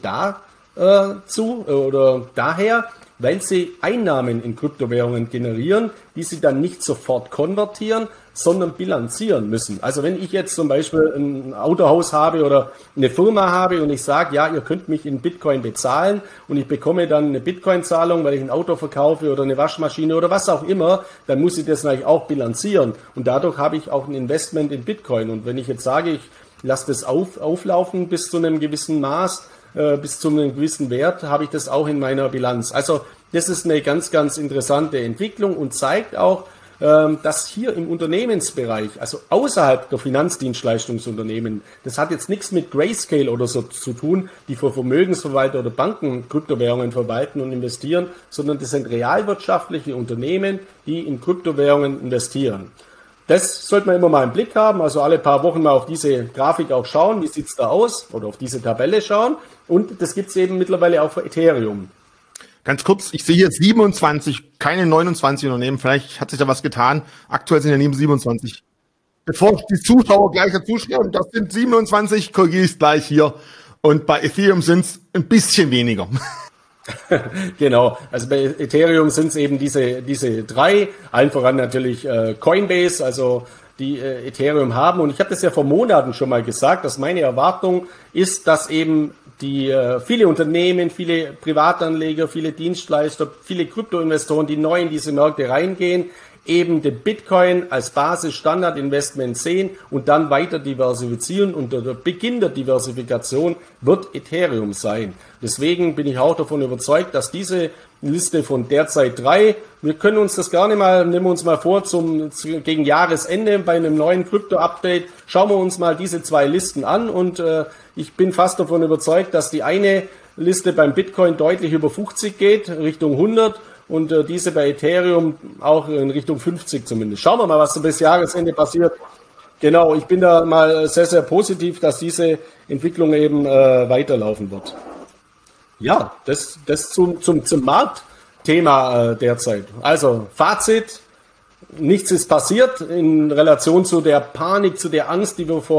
daher, weil sie Einnahmen in Kryptowährungen generieren, die sie dann nicht sofort konvertieren, sondern bilanzieren müssen. Also wenn ich jetzt zum Beispiel ein Autohaus habe oder eine Firma habe und ich sage, ja, ihr könnt mich in Bitcoin bezahlen und ich bekomme dann eine Bitcoin-Zahlung, weil ich ein Auto verkaufe oder eine Waschmaschine oder was auch immer, dann muss ich das natürlich auch bilanzieren. Und dadurch habe ich auch ein Investment in Bitcoin. Und wenn ich jetzt sage, ich lasse das auflaufen bis zu einem gewissen Maß, bis zu einem gewissen Wert, habe ich das auch in meiner Bilanz. Also das ist eine ganz, ganz interessante Entwicklung und zeigt auch, dass hier im Unternehmensbereich, also außerhalb der Finanzdienstleistungsunternehmen, das hat jetzt nichts mit Grayscale oder so zu tun, die für Vermögensverwalter oder Banken Kryptowährungen verwalten und investieren, sondern das sind realwirtschaftliche Unternehmen, die in Kryptowährungen investieren. Das sollte man immer mal im Blick haben, also alle paar Wochen mal auf diese Grafik auch schauen, wie sieht's da aus, oder auf diese Tabelle schauen. Und das gibt's eben mittlerweile auch für Ethereum. Ganz kurz, ich sehe hier 27, keine 29 Unternehmen, vielleicht hat sich da was getan. Aktuell sind ja neben 27. Bevor die Zuschauer gleich dazu schreiben, das sind 27, korrigiere ich gleich hier. Und bei Ethereum sind es ein bisschen weniger. Genau, also bei Ethereum sind es eben diese 3, allen voran natürlich Coinbase, also die Ethereum haben. Und ich habe das ja vor Monaten schon mal gesagt, dass meine Erwartung ist, dass eben die viele Unternehmen, viele Privatanleger, viele Dienstleister, viele Kryptoinvestoren, die neu in diese Märkte reingehen, eben den Bitcoin als Basis-Standard-Investment sehen und dann weiter diversifizieren. Und der Beginn der Diversifikation wird Ethereum sein. Deswegen bin ich auch davon überzeugt, dass diese Liste von derzeit 3, wir können uns das gar nicht mal, nehmen wir uns mal vor, gegen Jahresende bei einem neuen Krypto-Update, schauen wir uns mal diese 2 Listen an und ich bin fast davon überzeugt, dass die eine Liste beim Bitcoin deutlich über 50 geht, Richtung 100, und diese bei Ethereum auch in Richtung 50 zumindest. Schauen wir mal, was bis Jahresende passiert. Genau, ich bin da mal sehr, sehr positiv, dass diese Entwicklung eben weiterlaufen wird. Ja, das zum Marktthema derzeit. Also Fazit, nichts ist passiert in Relation zu der Panik, zu der Angst, die wir vor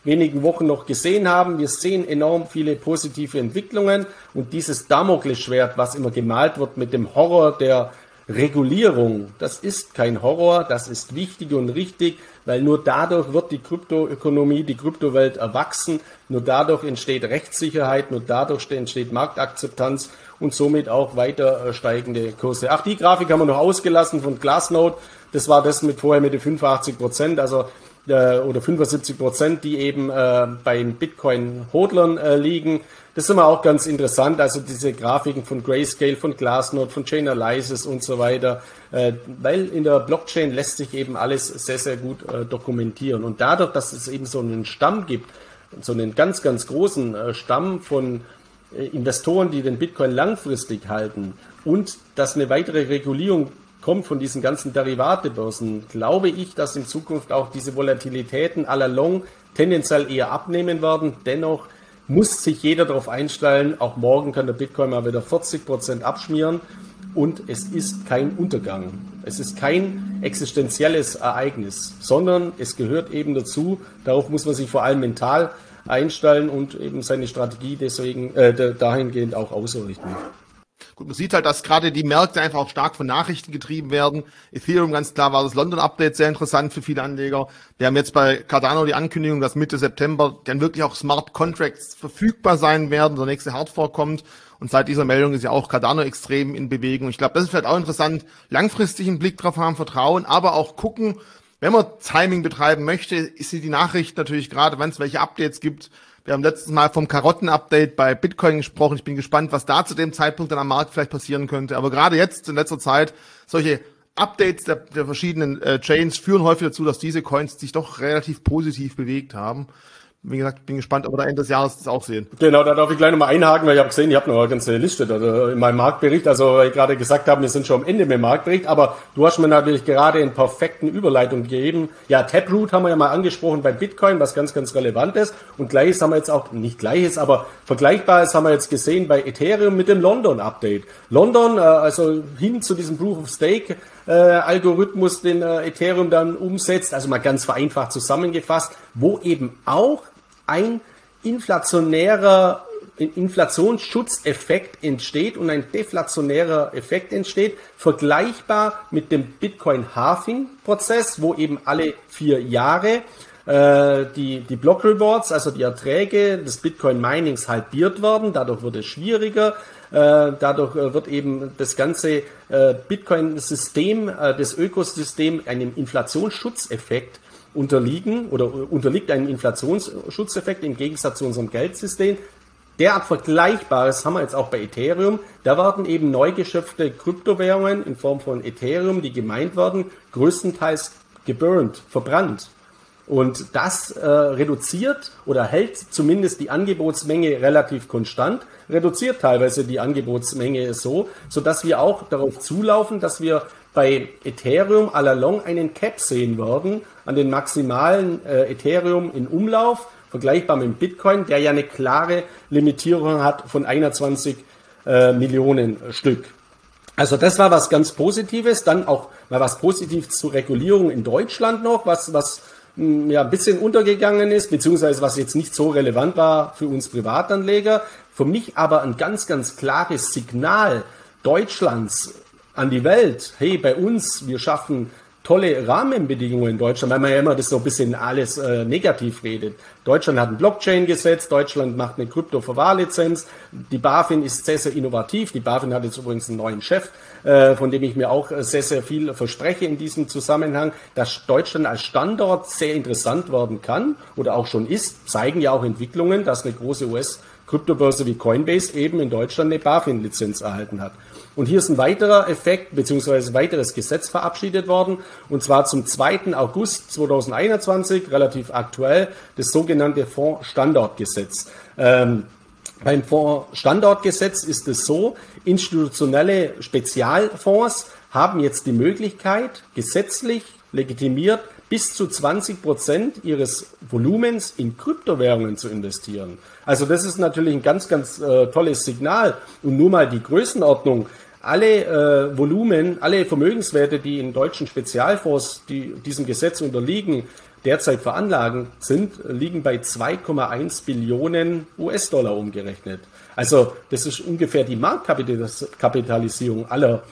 wenigen Wochen noch gesehen haben. Wir sehen enorm viele positive Entwicklungen und dieses Damoklesschwert, was immer gemalt wird mit dem Horror der Regulierung, das ist kein Horror, das ist wichtig und richtig, weil nur dadurch wird die Kryptoökonomie, die Kryptowelt erwachsen, nur dadurch entsteht Rechtssicherheit, nur dadurch entsteht Marktakzeptanz und somit auch weiter steigende Kurse. Ach, die Grafik haben wir noch ausgelassen von Glassnode, das war das vorher mit den 85%, also oder 75%, die eben bei den Bitcoin-Hodlern liegen. Das ist immer auch ganz interessant, also diese Grafiken von Grayscale, von Glassnode, von Chainalysis und so weiter, weil in der Blockchain lässt sich eben alles sehr, sehr gut dokumentieren. Und dadurch, dass es eben so einen Stamm gibt, so einen ganz, ganz großen Stamm von Investoren, die den Bitcoin langfristig halten und dass eine weitere Regulierung kommt von diesen ganzen Derivatebörsen, glaube ich, dass in Zukunft auch diese Volatilitäten à la long tendenziell eher abnehmen werden. Dennoch muss sich jeder darauf einstellen, auch morgen kann der Bitcoin mal wieder 40% abschmieren und es ist kein Untergang. Es ist kein existenzielles Ereignis, sondern es gehört eben dazu. Darauf muss man sich vor allem mental einstellen und eben seine Strategie deswegen dahingehend auch ausrichten. Gut, man sieht halt, dass gerade die Märkte einfach auch stark von Nachrichten getrieben werden. Ethereum, ganz klar, war das London-Update sehr interessant für viele Anleger. Wir haben jetzt bei Cardano die Ankündigung, dass Mitte September dann wirklich auch Smart Contracts verfügbar sein werden, der nächste Hardfork kommt. Und seit dieser Meldung ist ja auch Cardano extrem in Bewegung. Ich glaube, das ist vielleicht auch interessant, langfristig einen Blick drauf haben, Vertrauen, aber auch gucken, wenn man Timing betreiben möchte, ist die Nachricht natürlich gerade, wenn es welche Updates gibt. Wir haben letztes Mal vom Karotten-Update bei Bitcoin gesprochen. Ich bin gespannt, was da zu dem Zeitpunkt dann am Markt vielleicht passieren könnte. Aber gerade jetzt, in letzter Zeit, solche Updates der verschiedenen Chains führen häufig dazu, dass diese Coins sich doch relativ positiv bewegt haben. Wie gesagt, bin gespannt, ob wir da Ende des Jahres das auch sehen. Genau, da darf ich gleich nochmal einhaken, weil ich habe gesehen, ich habe noch eine ganze Liste da in meinem Marktbericht. Also weil ich gerade gesagt habe, wir sind schon am Ende mit dem Marktbericht, aber du hast mir natürlich gerade in perfekten Überleitung gegeben. Ja, Taproot haben wir ja mal angesprochen bei Bitcoin, was ganz, ganz relevant ist. Und Gleiches haben wir jetzt auch, nicht Gleiches, aber Vergleichbares haben wir jetzt gesehen bei Ethereum mit dem London-Update. London, also hin zu diesem Proof of Stake Algorithmus, den Ethereum dann umsetzt, also mal ganz vereinfacht zusammengefasst, wo eben auch ein Inflationsschutzeffekt entsteht und ein deflationärer Effekt entsteht, vergleichbar mit dem Bitcoin-Halving-Prozess, wo eben alle 4 Jahre die Block Rewards, also die Erträge des Bitcoin-Minings halbiert werden. Dadurch wird es schwieriger. Dadurch wird eben das ganze Bitcoin-System, das Ökosystem einem Inflationsschutzeffekt unterliegen oder unterliegt einem Inflationsschutzeffekt im Gegensatz zu unserem Geldsystem. Derart Vergleichbares haben wir jetzt auch bei Ethereum. Da werden eben neu geschöpfte Kryptowährungen in Form von Ethereum, die gemeint werden, größtenteils verbrannt. Und das reduziert oder hält zumindest die Angebotsmenge relativ konstant, reduziert teilweise die Angebotsmenge so, dass wir auch darauf zulaufen, dass wir bei Ethereum à la long einen Cap sehen werden an den maximalen Ethereum in Umlauf, vergleichbar mit dem Bitcoin, der ja eine klare Limitierung hat von 21 Millionen Stück. Also das war was ganz Positives. Dann auch mal was Positives zur Regulierung in Deutschland noch, was ja ein bisschen untergegangen ist, beziehungsweise was jetzt nicht so relevant war für uns Privatanleger. Für mich aber ein ganz, ganz klares Signal Deutschlands an die Welt. Hey, bei uns, wir schaffen tolle Rahmenbedingungen in Deutschland, weil man ja immer das so ein bisschen alles negativ redet. Deutschland hat ein Blockchain-Gesetz, Deutschland macht eine Krypto-Verwahrlizenz, die BaFin ist sehr, sehr innovativ. Die BaFin hat jetzt übrigens einen neuen Chef, von dem ich mir auch sehr, sehr viel verspreche in diesem Zusammenhang, dass Deutschland als Standort sehr interessant werden kann oder auch schon ist, zeigen ja auch Entwicklungen, dass eine große US-Kryptobörse wie Coinbase eben in Deutschland eine BaFin-Lizenz erhalten hat. Und hier ist ein weiterer Effekt bzw. ein weiteres Gesetz verabschiedet worden, und zwar zum 2. August 2021, relativ aktuell, das sogenannte Fondsstandortgesetz. Beim Fondsstandortgesetz ist es so, institutionelle Spezialfonds haben jetzt die Möglichkeit, gesetzlich legitimiert, bis zu 20% ihres Volumens in Kryptowährungen zu investieren. Also das ist natürlich ein ganz, ganz tolles Signal. Und nur mal die Größenordnung. Alle Volumen, alle Vermögenswerte, die in deutschen Spezialfonds, die diesem Gesetz unterliegen, derzeit veranlagt sind, liegen bei 2,1 Billionen US-Dollar umgerechnet. Also das ist ungefähr die Marktkapitalisierung aller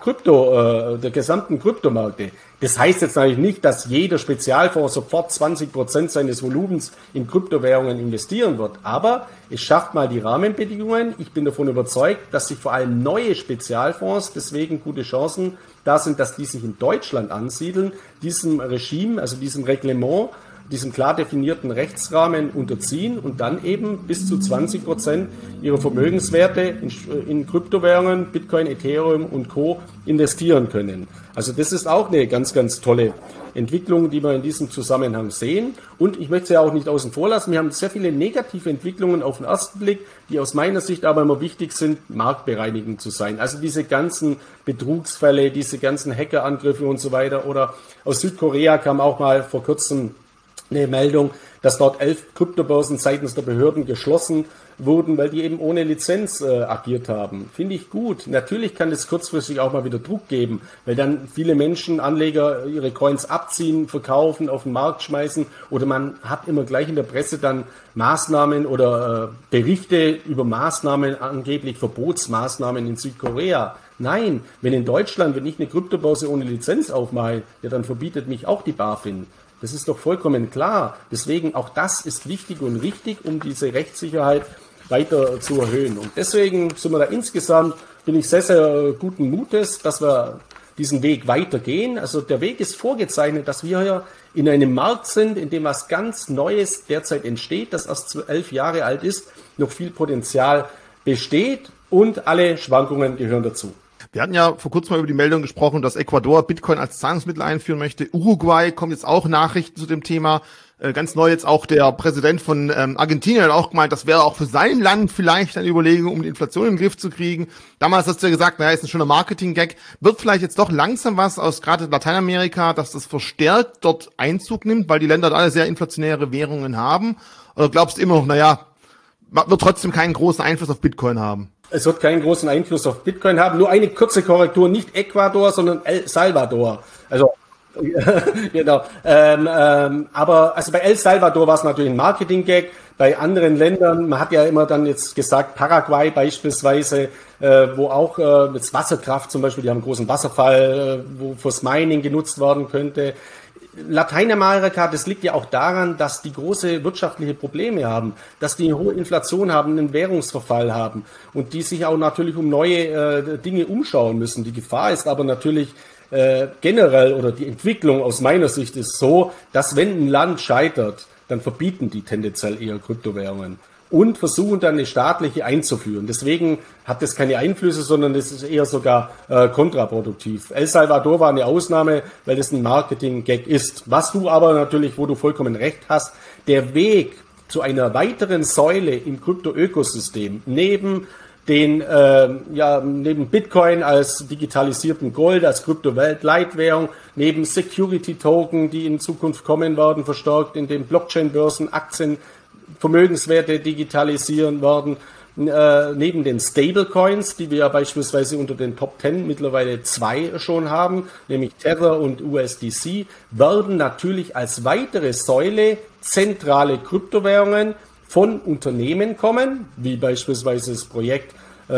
der gesamten Kryptomärkte. Das heißt jetzt natürlich nicht, dass jeder Spezialfonds sofort 20% seines Volumens in Kryptowährungen investieren wird, aber es schafft mal die Rahmenbedingungen. Ich bin davon überzeugt, dass sich vor allem neue Spezialfonds, deswegen gute Chancen da sind, dass die sich in Deutschland ansiedeln, diesem Regime, also diesem Reglement, diesem klar definierten Rechtsrahmen unterziehen und dann eben bis zu 20% ihrer Vermögenswerte in Kryptowährungen, Bitcoin, Ethereum und Co. investieren können. Also das ist auch eine ganz, ganz tolle Entwicklung, die wir in diesem Zusammenhang sehen. Und ich möchte sie auch nicht außen vor lassen. Wir haben sehr viele negative Entwicklungen auf den ersten Blick, die aus meiner Sicht aber immer wichtig sind, marktbereinigend zu sein. Also diese ganzen Betrugsfälle, diese ganzen Hackerangriffe und so weiter. Oder aus Südkorea kam auch mal vor kurzem eine Meldung, dass dort 11 Kryptobörsen seitens der Behörden geschlossen wurden, weil die eben ohne Lizenz agiert haben. Finde ich gut. Natürlich kann es kurzfristig auch mal wieder Druck geben, weil dann viele Menschen, Anleger ihre Coins abziehen, verkaufen, auf den Markt schmeißen oder man hat immer gleich in der Presse dann Maßnahmen oder Berichte über Maßnahmen, angeblich Verbotsmaßnahmen in Südkorea. Nein, wenn in Deutschland, wenn ich eine Kryptobörse ohne Lizenz aufmache, ja, dann verbietet mich auch die BaFin. Das ist doch vollkommen klar. Deswegen auch das ist wichtig und richtig, um diese Rechtssicherheit weiter zu erhöhen. Und deswegen sind wir da insgesamt, bin ich sehr, sehr guten Mutes, dass wir diesen Weg weitergehen. Also der Weg ist vorgezeichnet, dass wir hier in einem Markt sind, in dem was ganz Neues derzeit entsteht, das erst 11 Jahre alt ist, noch viel Potenzial besteht und alle Schwankungen gehören dazu. Wir hatten ja vor kurzem mal über die Meldung gesprochen, dass Ecuador Bitcoin als Zahlungsmittel einführen möchte. Uruguay kommt jetzt auch Nachrichten zu dem Thema. Ganz neu jetzt auch der Präsident von Argentinien hat auch gemeint, das wäre auch für sein Land vielleicht eine Überlegung, um die Inflation in den Griff zu kriegen. Damals hast du ja gesagt, naja, ist ein schöner Marketing-Gag. Wird vielleicht jetzt doch langsam was aus gerade Lateinamerika, dass das verstärkt dort Einzug nimmt, weil die Länder da alle sehr inflationäre Währungen haben? Oder glaubst du immer noch, naja, wird trotzdem keinen großen Einfluss auf Bitcoin haben? Es wird keinen großen Einfluss auf Bitcoin haben. Nur eine kurze Korrektur, nicht Ecuador, sondern El Salvador. Also genau. Aber also bei El Salvador war es natürlich ein Marketing-Gag. Bei anderen Ländern, man hat ja immer dann jetzt gesagt, Paraguay beispielsweise, wo auch jetzt Wasserkraft zum Beispiel, die haben einen großen Wasserfall, wo fürs Mining genutzt werden könnte. Lateinamerika, das liegt ja auch daran, dass die große wirtschaftliche Probleme haben, dass die eine hohe Inflation haben, einen Währungsverfall haben und die sich auch natürlich um neue Dinge umschauen müssen. Die Gefahr ist aber natürlich generell oder die Entwicklung aus meiner Sicht ist so, dass wenn ein Land scheitert, dann verbieten die tendenziell eher Kryptowährungen und versuchen dann eine staatliche einzuführen. Deswegen hat das keine Einflüsse, sondern das ist eher sogar kontraproduktiv. El Salvador war eine Ausnahme, weil das ein Marketing-Gag ist. Was du aber natürlich, wo du vollkommen recht hast, der Weg zu einer weiteren Säule im Krypto-Ökosystem neben neben Bitcoin als digitalisierten Gold, als Kryptowelt-Leitwährung, neben Security-Token, die in Zukunft kommen werden, verstärkt in den Blockchain-Börsen, Aktien, Vermögenswerte digitalisieren werden, neben den Stablecoins, die wir ja beispielsweise unter den Top 10 mittlerweile 2 schon haben, nämlich Tether und USDC, werden natürlich als weitere Säule zentrale Kryptowährungen von Unternehmen kommen, wie beispielsweise das Projekt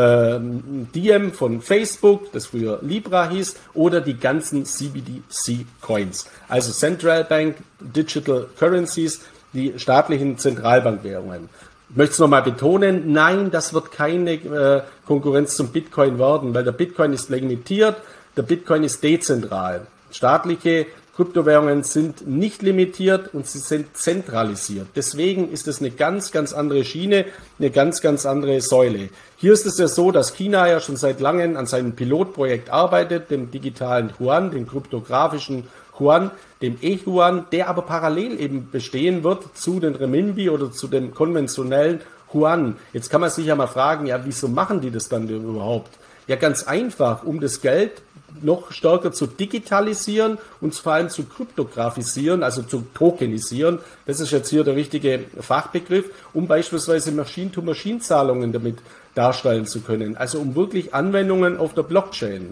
Diem von Facebook, das früher Libra hieß, oder die ganzen CBDC-Coins, also Central Bank Digital Currencies, die staatlichen Zentralbankwährungen. Ich möchte es nochmal betonen, nein, das wird keine Konkurrenz zum Bitcoin werden, weil der Bitcoin ist limitiert, der Bitcoin ist dezentral. Staatliche Kryptowährungen sind nicht limitiert und sie sind zentralisiert. Deswegen ist es eine ganz, ganz andere Schiene, eine ganz, ganz andere Säule. Hier ist es ja so, dass China ja schon seit langem an seinem Pilotprojekt arbeitet, dem digitalen Yuan, dem kryptografischen Yuan, dem E-Yuan, der aber parallel eben bestehen wird zu den Renminbi oder zu dem konventionellen Yuan. Jetzt kann man sich ja mal fragen, ja, wieso machen die das dann überhaupt? Ja, ganz einfach, um das Geld noch stärker zu digitalisieren und vor allem zu kryptografisieren, also zu tokenisieren. Das ist jetzt hier der richtige Fachbegriff, um beispielsweise Machine-to-Machine-Zahlungen damit darstellen zu können. Also um wirklich Anwendungen auf der Blockchain.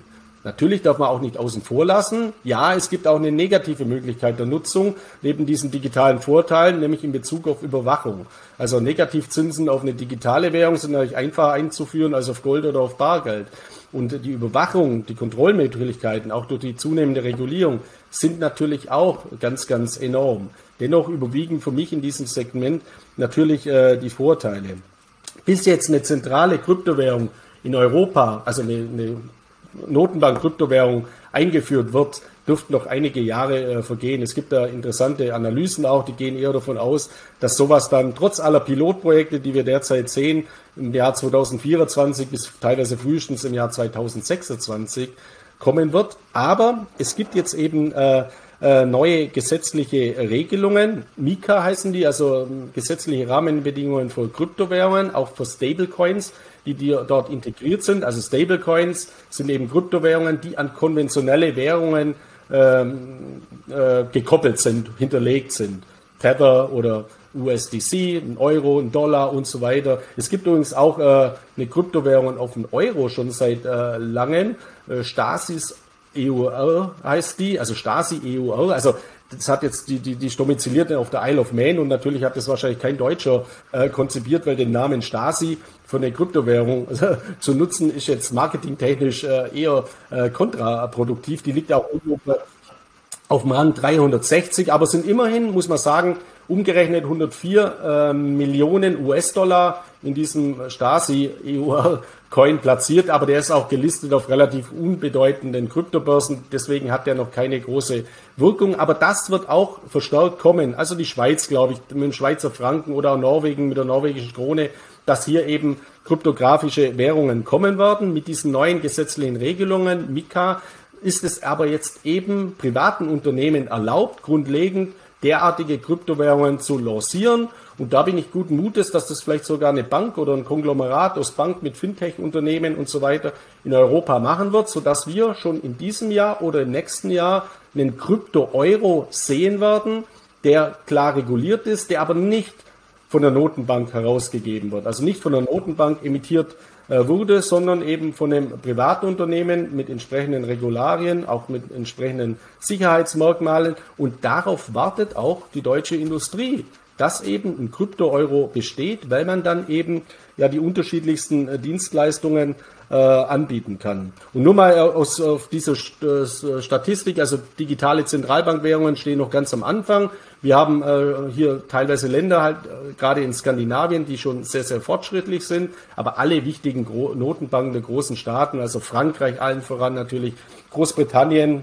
Natürlich darf man auch nicht außen vor lassen. Ja, es gibt auch eine negative Möglichkeit der Nutzung neben diesen digitalen Vorteilen, nämlich in Bezug auf Überwachung. Also Negativzinsen auf eine digitale Währung sind natürlich einfacher einzuführen als auf Gold oder auf Bargeld. Und die Überwachung, die Kontrollmöglichkeiten, auch durch die zunehmende Regulierung, sind natürlich auch ganz, ganz enorm. Dennoch überwiegen für mich in diesem Segment natürlich die Vorteile. Bis jetzt eine zentrale Kryptowährung in Europa, also eine Notenbank-Kryptowährung eingeführt wird, dürften noch einige Jahre vergehen. Es gibt da interessante Analysen auch, die gehen eher davon aus, dass sowas dann trotz aller Pilotprojekte, die wir derzeit sehen, im Jahr 2024 bis teilweise frühestens im Jahr 2026 kommen wird. Aber es gibt jetzt eben neue gesetzliche Regelungen, MiCA heißen die, also gesetzliche Rahmenbedingungen für Kryptowährungen, auch für Stablecoins, die dort integriert sind. Also Stablecoins sind eben Kryptowährungen, die an konventionelle Währungen gekoppelt sind, hinterlegt sind. Tether oder USDC, ein Euro, ein Dollar und so weiter. Es gibt übrigens auch eine Kryptowährung auf den Euro schon seit langem. Stasis EUR heißt die, also Stasi EUR, also das hat jetzt die domizilierte auf der Isle of Man und natürlich hat das wahrscheinlich kein Deutscher konzipiert, weil den Namen Stasi für eine Kryptowährung zu nutzen ist jetzt marketingtechnisch eher kontraproduktiv. Die liegt auch auf dem Rang 360, aber sind immerhin, muss man sagen, umgerechnet 104 Millionen US-Dollar in diesem Stasi-EUR-Coin platziert, aber der ist auch gelistet auf relativ unbedeutenden Kryptobörsen, deswegen hat der noch keine große Wirkung, aber das wird auch verstärkt kommen. Also die Schweiz, glaube ich, mit dem Schweizer Franken oder auch Norwegen mit der norwegischen Krone, dass hier eben kryptografische Währungen kommen werden mit diesen neuen gesetzlichen Regelungen, MiCA, ist es aber jetzt eben privaten Unternehmen erlaubt, grundlegend derartige Kryptowährungen zu lancieren. Und da bin ich guten Mutes, dass das vielleicht sogar eine Bank oder ein Konglomerat aus Bank mit Fintech-Unternehmen und so weiter in Europa machen wird, sodass wir schon in diesem Jahr oder im nächsten Jahr einen Krypto-Euro sehen werden, der klar reguliert ist, der aber nicht von der Notenbank herausgegeben wird. Also nicht von der Notenbank emittiert wurde, sondern eben von einem Privatunternehmen mit entsprechenden Regularien, auch mit entsprechenden Sicherheitsmerkmalen. Und darauf wartet auch die deutsche Industrie, dass eben ein Krypto-Euro besteht, weil man dann eben ja die unterschiedlichsten Dienstleistungen anbieten kann. Und nur mal auf dieser Statistik, also digitale Zentralbankwährungen stehen noch ganz am Anfang. Wir haben hier teilweise Länder halt, gerade in Skandinavien, die schon sehr, sehr fortschrittlich sind, aber alle wichtigen Notenbanken der großen Staaten, also Frankreich allen voran natürlich, Großbritannien,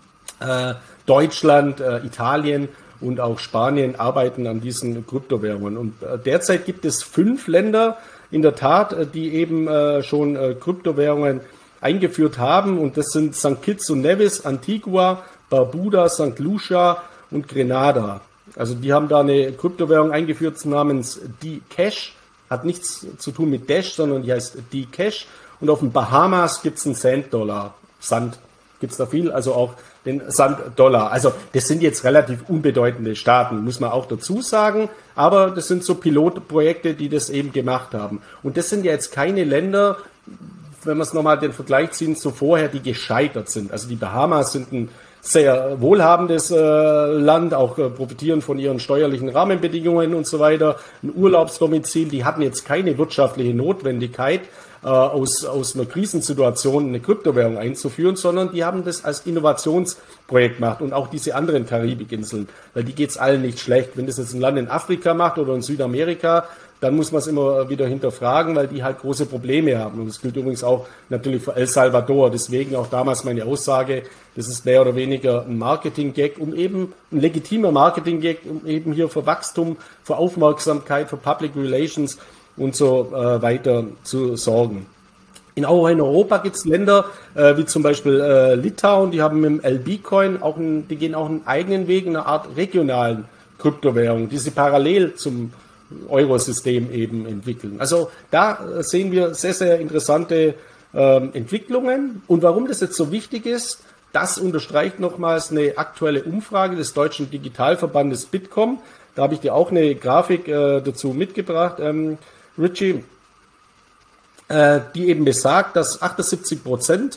Deutschland, Italien und auch Spanien arbeiten an diesen Kryptowährungen. Und derzeit gibt es 5 Länder, in der Tat, die eben schon Kryptowährungen eingeführt haben. Und das sind St. Kitts und Nevis, Antigua, Barbuda, St. Lucia und Grenada. Also die haben da eine Kryptowährung eingeführt namens D-Cash. Hat nichts zu tun mit Dash, sondern die heißt D-Cash. Und auf den Bahamas gibt es einen Cent-Dollar. Sand gibt es da viel, also auch den Sand-Dollar. Also das sind jetzt relativ unbedeutende Staaten, muss man auch dazu sagen. Aber das sind so Pilotprojekte, die das eben gemacht haben. Und das sind ja jetzt keine Länder, wenn wir es nochmal den Vergleich ziehen, so vorher, die gescheitert sind. Also die Bahamas sind ein sehr wohlhabendes Land, auch profitieren von ihren steuerlichen Rahmenbedingungen und so weiter. Ein Urlaubsdomizil, die hatten jetzt keine wirtschaftliche Notwendigkeit, aus einer Krisensituation eine Kryptowährung einzuführen, sondern die haben das als Innovationsprojekt gemacht und auch diese anderen Karibikinseln, weil die geht's allen nicht schlecht. Wenn das jetzt ein Land in Afrika macht oder in Südamerika, dann muss man es immer wieder hinterfragen, weil die halt große Probleme haben. Und das gilt übrigens auch natürlich für El Salvador. Deswegen auch damals meine Aussage, das ist mehr oder weniger ein Marketing-Gag, um eben ein legitimer Marketing-Gag, um eben hier für Wachstum, für Aufmerksamkeit, für Public Relations und so weiter zu sorgen. Auch in Europa gibt es Länder wie zum Beispiel Litauen, die haben mit dem LB-Coin die gehen auch einen eigenen Weg, eine Art regionalen Kryptowährung, die sie parallel zum Eurosystem eben entwickeln. Also da sehen wir sehr, sehr interessante Entwicklungen. Und warum das jetzt so wichtig ist, das unterstreicht nochmals eine aktuelle Umfrage des Deutschen Digitalverbandes Bitkom. Da habe ich dir auch eine Grafik dazu mitgebracht, Richie, die eben besagt, dass 78%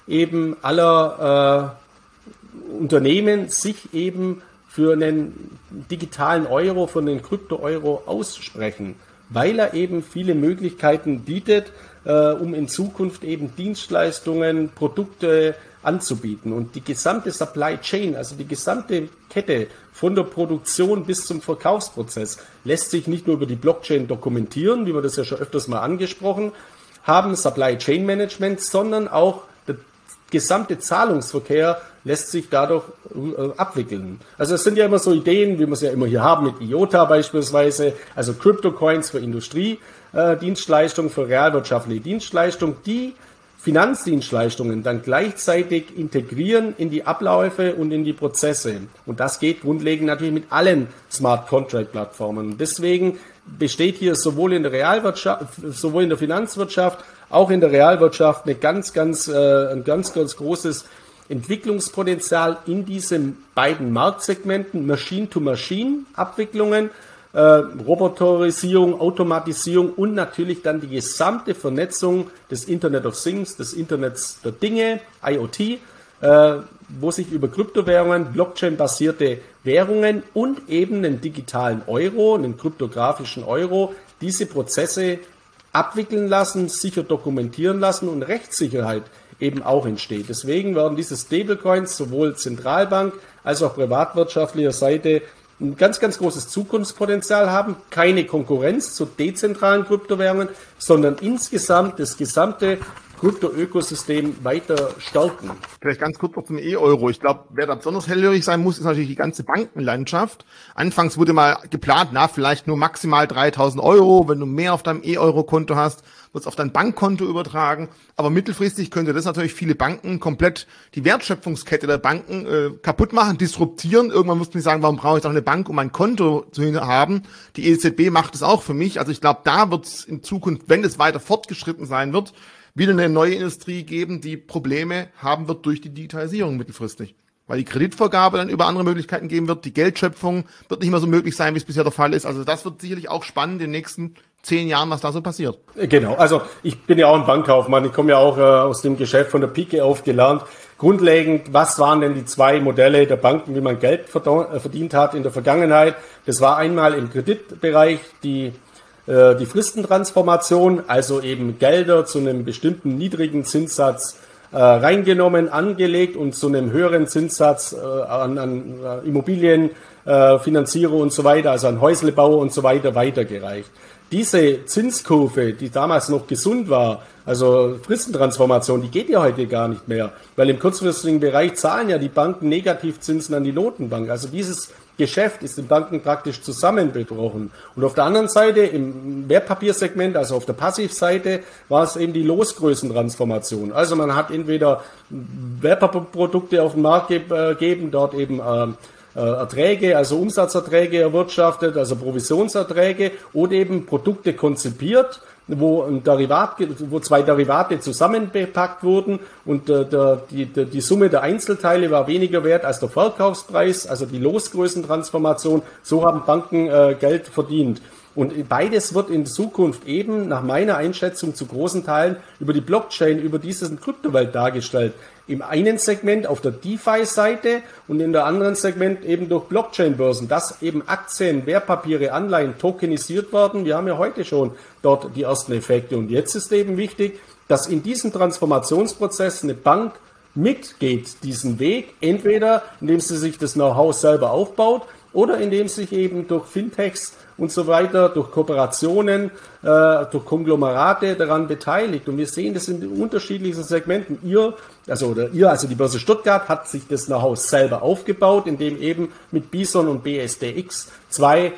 eben aller Unternehmen sich eben für einen digitalen Euro, für einen Krypto-Euro aussprechen, weil er eben viele Möglichkeiten bietet, um in Zukunft eben Dienstleistungen, Produkte anzubieten. Und die gesamte Supply Chain, also die gesamte Kette von der Produktion bis zum Verkaufsprozess, lässt sich nicht nur über die Blockchain dokumentieren, wie wir das ja schon öfters mal angesprochen haben, Supply Chain Management, sondern auch der gesamte Zahlungsverkehr lässt sich dadurch abwickeln. Also es sind ja immer so Ideen, wie wir es ja immer hier haben mit IOTA beispielsweise, also Crypto-Coins für Industriedienstleistungen, für realwirtschaftliche Dienstleistungen, die Finanzdienstleistungen dann gleichzeitig integrieren in die Abläufe und in die Prozesse. Und das geht grundlegend natürlich mit allen Smart Contract Plattformen. Deswegen besteht hier sowohl in der Realwirtschaft, sowohl in der Finanzwirtschaft, auch in der Realwirtschaft ein ganz großes Entwicklungspotenzial in diesen beiden Marktsegmenten, Machine-to-Machine-Abwicklungen, Roboterisierung, Automatisierung und natürlich dann die gesamte Vernetzung des Internet of Things, des Internets der Dinge, IoT, wo sich über Kryptowährungen, Blockchain-basierte Währungen und eben einen digitalen Euro, einen kryptografischen Euro, diese Prozesse abwickeln lassen, sicher dokumentieren lassen und Rechtssicherheit eben auch entsteht. Deswegen werden diese Stablecoins sowohl Zentralbank als auch privatwirtschaftlicher Seite ein ganz großes Zukunftspotenzial haben, keine Konkurrenz zu dezentralen Kryptowährungen, sondern insgesamt das gesamte Krypto-Ökosystem weiter stärken. Vielleicht ganz kurz noch zum E-Euro. Ich glaube, wer da besonders hellhörig sein muss, ist natürlich die ganze Bankenlandschaft. Anfangs wurde mal geplant, vielleicht nur maximal 3.000 Euro. Wenn du mehr auf deinem E-Euro-Konto hast, wird es auf dein Bankkonto übertragen. Aber mittelfristig könnte das natürlich viele Banken komplett die Wertschöpfungskette der Banken kaputt machen, disruptieren. Irgendwann muss man sagen, warum brauche ich doch eine Bank, um ein Konto zu haben? Die EZB macht es auch für mich. Also ich glaube, da wird es in Zukunft, wenn es weiter fortgeschritten sein wird, wieder eine neue Industrie geben, die Probleme haben wird durch die Digitalisierung mittelfristig. Weil die Kreditvergabe dann über andere Möglichkeiten geben wird, die Geldschöpfung wird nicht mehr so möglich sein, wie es bisher der Fall ist. Also das wird sicherlich auch spannend in den nächsten 10 Jahren, was da so passiert. Genau, also ich bin ja auch ein Bankkaufmann, ich komme ja auch aus dem Geschäft von der Pike auf gelernt. Grundlegend, was waren denn die zwei Modelle der Banken, wie man Geld verdient hat in der Vergangenheit? Das war einmal im Kreditbereich die Fristentransformation, also eben Gelder zu einem bestimmten niedrigen Zinssatz reingenommen, angelegt und zu einem höheren Zinssatz an Immobilienfinanzierer und so weiter, also an Häuslebauer und so weiter weitergereicht. Diese Zinskurve, die damals noch gesund war, also Fristentransformation, die geht ja heute gar nicht mehr, weil im kurzfristigen Bereich zahlen ja die Banken Negativzinsen an die Notenbank. Also dieses Geschäft ist den Banken praktisch zusammengebrochen. Und auf der anderen Seite, im Wertpapiersegment, also auf der Passivseite, war es eben die Losgrößentransformation. Also man hat entweder Wertpapierprodukte auf den Markt gegeben, dort eben Erträge, also Umsatzerträge erwirtschaftet, also Provisionserträge, oder eben Produkte konzipiert, wo zwei Derivate zusammengepackt wurden und die Summe der Einzelteile war weniger wert als der Verkaufspreis, also die Losgrößentransformation. So haben Banken Geld verdient. Und beides wird in Zukunft eben nach meiner Einschätzung zu großen Teilen über die Blockchain, über diese Kryptowelt dargestellt. Im einen Segment auf der DeFi-Seite und in der anderen Segment eben durch Blockchain-Börsen, dass eben Aktien, Wertpapiere, Anleihen tokenisiert werden. Wir haben ja heute schon dort die ersten Effekte. Und jetzt ist eben wichtig, dass in diesem Transformationsprozess eine Bank mitgeht, diesen Weg, entweder indem sie sich das Know-how selber aufbaut oder indem sie sich eben durch Fintechs und so weiter, durch Kooperationen, durch Konglomerate daran beteiligt. Und wir sehen das in den unterschiedlichsten Segmenten. Also die Börse Stuttgart hat sich das Know-how selber aufgebaut, indem eben mit Bison und BSDX zwei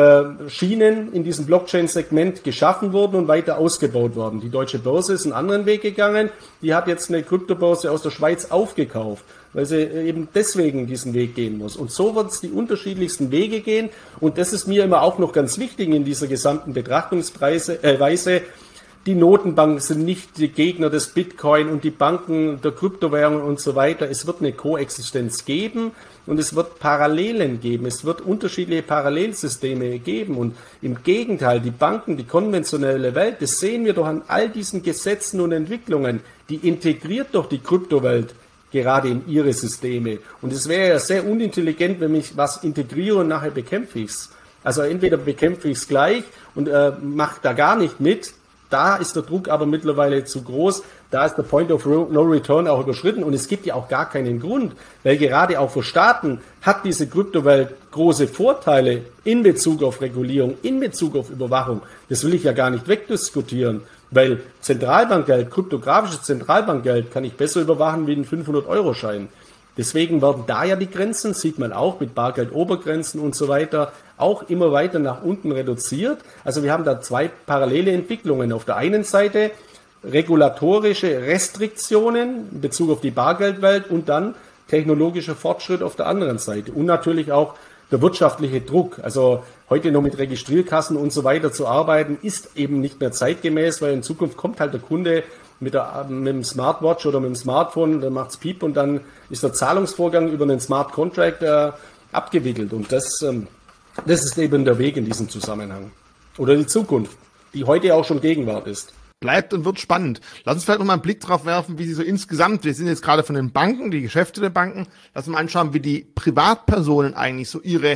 Schienen in diesem Blockchain-Segment geschaffen wurden und weiter ausgebaut worden. Die Deutsche Börse ist einen anderen Weg gegangen. Die hat jetzt eine Kryptobörse aus der Schweiz aufgekauft, weil sie eben deswegen diesen Weg gehen muss. Und so wird es die unterschiedlichsten Wege gehen. Und das ist mir immer auch noch ganz wichtig in dieser gesamten Betrachtungsweise. Die Notenbanken sind nicht die Gegner des Bitcoin und die Banken der Kryptowährungen und so weiter. Es wird eine Koexistenz geben. und es wird Parallelen geben. Es wird unterschiedliche Parallelsysteme geben und im Gegenteil, die Banken, die konventionelle Welt, das sehen wir doch an all diesen Gesetzen und Entwicklungen, die integriert doch die Kryptowelt gerade in ihre Systeme. Und es wäre ja sehr unintelligent, wenn ich was integriere und nachher bekämpfe ich es. Also entweder bekämpfe ich es gleich und mache da gar nicht mit. Da ist der Druck aber mittlerweile zu groß. Da ist der Point of No Return auch überschritten. Und es gibt ja auch gar keinen Grund, weil gerade auch für Staaten hat diese Kryptowelt große Vorteile in Bezug auf Regulierung, in Bezug auf Überwachung. Das will ich ja gar nicht wegdiskutieren. Weil Zentralbankgeld, kryptografisches Zentralbankgeld kann ich besser überwachen wie einen 500-Euro-Schein. Deswegen werden da ja die Grenzen, sieht man auch mit Bargeldobergrenzen und so weiter, auch immer weiter nach unten reduziert. Also wir haben da zwei parallele Entwicklungen. Auf der einen Seite regulatorische Restriktionen in Bezug auf die Bargeldwelt und dann technologischer Fortschritt auf der anderen Seite. Und natürlich auch der wirtschaftliche Druck. Also heute noch mit Registrierkassen und so weiter zu arbeiten, ist eben nicht mehr zeitgemäß, weil in Zukunft kommt halt der Kunde mit dem Smartwatch oder mit dem Smartphone, dann macht's Piep und dann ist der Zahlungsvorgang über einen Smart Contract abgewickelt. Und das ist eben der Weg in diesem Zusammenhang. Oder die Zukunft, die heute auch schon Gegenwart ist. Bleibt und wird spannend. Lass uns vielleicht noch mal einen Blick drauf werfen, wie sie so insgesamt, wir sind jetzt gerade von den Banken, die Geschäfte der Banken, lass uns mal anschauen, wie die Privatpersonen eigentlich so ihre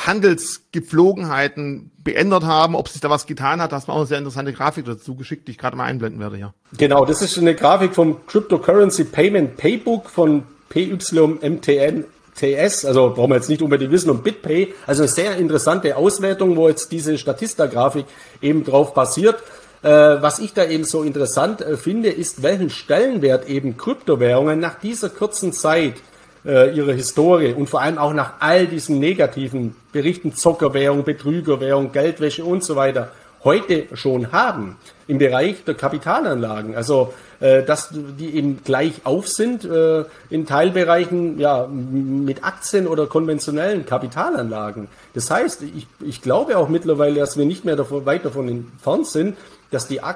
Handelsgepflogenheiten geändert haben, ob sich da was getan hat. Da hast du auch eine sehr interessante Grafik dazu geschickt, die ich gerade mal einblenden werde hier. Genau, das ist eine Grafik vom Cryptocurrency Payment Paybook von PYMTN. TS, also brauchen wir jetzt nicht unbedingt wissen, um BitPay, also eine sehr interessante Auswertung, wo jetzt diese Statista-Grafik eben drauf basiert. Was ich da eben so interessant finde, ist, welchen Stellenwert eben Kryptowährungen nach dieser kurzen Zeit ihrer Historie und vor allem auch nach all diesen negativen Berichten, Zockerwährung, Betrügerwährung, Geldwäsche und so weiter, heute schon haben im Bereich der Kapitalanlagen. Also, dass die eben gleich auf sind in Teilbereichen ja mit Aktien oder konventionellen Kapitalanlagen. Das heißt, ich glaube auch mittlerweile, dass wir nicht mehr weit davon entfernt sind, dass die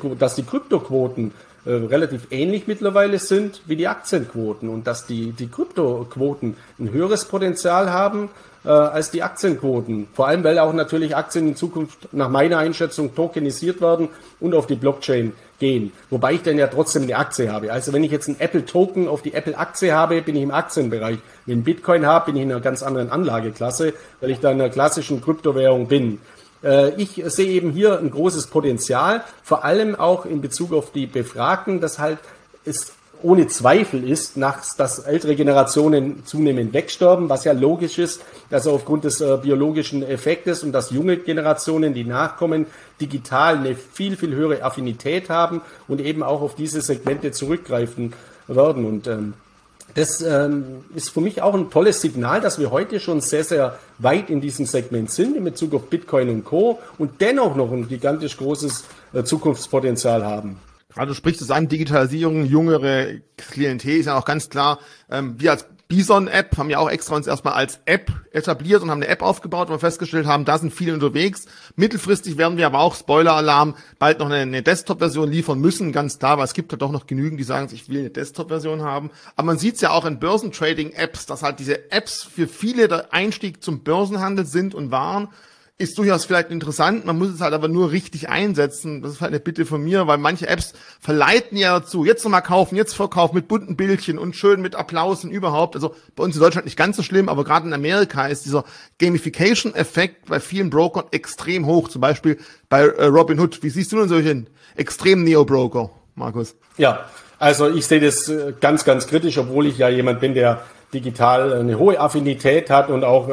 Kryptoquoten relativ ähnlich mittlerweile sind wie die Aktienquoten und dass die Kryptoquoten ein höheres Potenzial haben als die Aktienquoten. Vor allem, weil auch natürlich Aktien in Zukunft nach meiner Einschätzung tokenisiert werden und auf die Blockchain gehen. Wobei ich dann ja trotzdem eine Aktie habe. Also wenn ich jetzt einen Apple-Token auf die Apple-Aktie habe, bin ich im Aktienbereich. Wenn ich Bitcoin habe, bin ich in einer ganz anderen Anlageklasse, weil ich da in einer klassischen Kryptowährung bin. Ich sehe eben hier ein großes Potenzial, vor allem auch in Bezug auf die Befragten, dass halt es ohne Zweifel ist, dass ältere Generationen zunehmend wegsterben, was ja logisch ist, also aufgrund des biologischen Effektes und dass junge Generationen, die nachkommen, digital eine viel, viel höhere Affinität haben und eben auch auf diese Segmente zurückgreifen werden. Und das ist für mich auch ein tolles Signal, dass wir heute schon sehr, sehr weit in diesem Segment sind in Bezug auf Bitcoin und Co. und dennoch noch ein gigantisch großes Zukunftspotenzial haben. Gerade du sprichst es an, Digitalisierung, jüngere Klientel ist ja auch ganz klar. Wir als Bison-App haben ja auch extra uns erstmal als App etabliert und haben eine App aufgebaut, wo wir festgestellt haben, da sind viele unterwegs. Mittelfristig werden wir aber auch, Spoiler-Alarm, bald noch eine Desktop-Version liefern müssen, ganz klar, weil es gibt halt doch noch genügend, die sagen, ich will eine Desktop-Version haben. Aber man sieht es ja auch in Börsentrading-Apps, dass halt diese Apps für viele der Einstieg zum Börsenhandel sind und waren. Ist durchaus vielleicht interessant, man muss es halt aber nur richtig einsetzen. Das ist halt eine Bitte von mir, weil manche Apps verleiten ja dazu, jetzt nochmal kaufen, jetzt verkaufen mit bunten Bildchen und schön mit Applaus und überhaupt. Also bei uns in Deutschland nicht ganz so schlimm, aber gerade in Amerika ist dieser Gamification-Effekt bei vielen Brokern extrem hoch. Zum Beispiel bei Robinhood. Wie siehst du denn solche extremen Neo-Broker, Markus? Ja, also ich sehe das ganz, ganz kritisch, obwohl ich ja jemand bin, der digital eine hohe Affinität hat und auch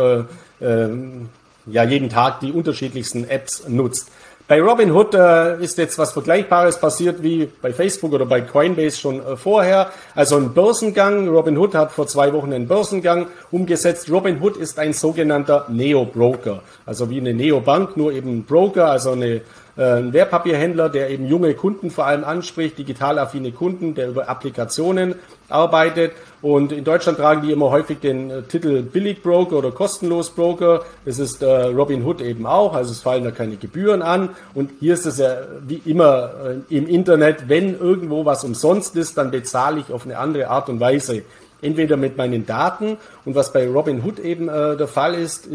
jeden Tag die unterschiedlichsten Apps nutzt. Bei Robinhood ist jetzt was Vergleichbares passiert wie bei Facebook oder bei Coinbase schon vorher. Also ein Börsengang. Robinhood hat vor 2 Wochen einen Börsengang umgesetzt. Robinhood ist ein sogenannter Neo-Broker. Also wie eine Neobank, nur eben ein Broker, also ein Wertpapierhändler, der eben junge Kunden vor allem anspricht, digital affine Kunden, der über Applikationen arbeitet. Und in Deutschland tragen die immer häufig den Titel Billigbroker oder kostenlos Broker. Das ist Robinhood eben auch, also es fallen da keine Gebühren an. Und hier ist es ja wie immer im Internet, wenn irgendwo was umsonst ist, dann bezahle ich auf eine andere Art und Weise. Entweder mit meinen Daten, und was bei Robinhood eben der Fall ist,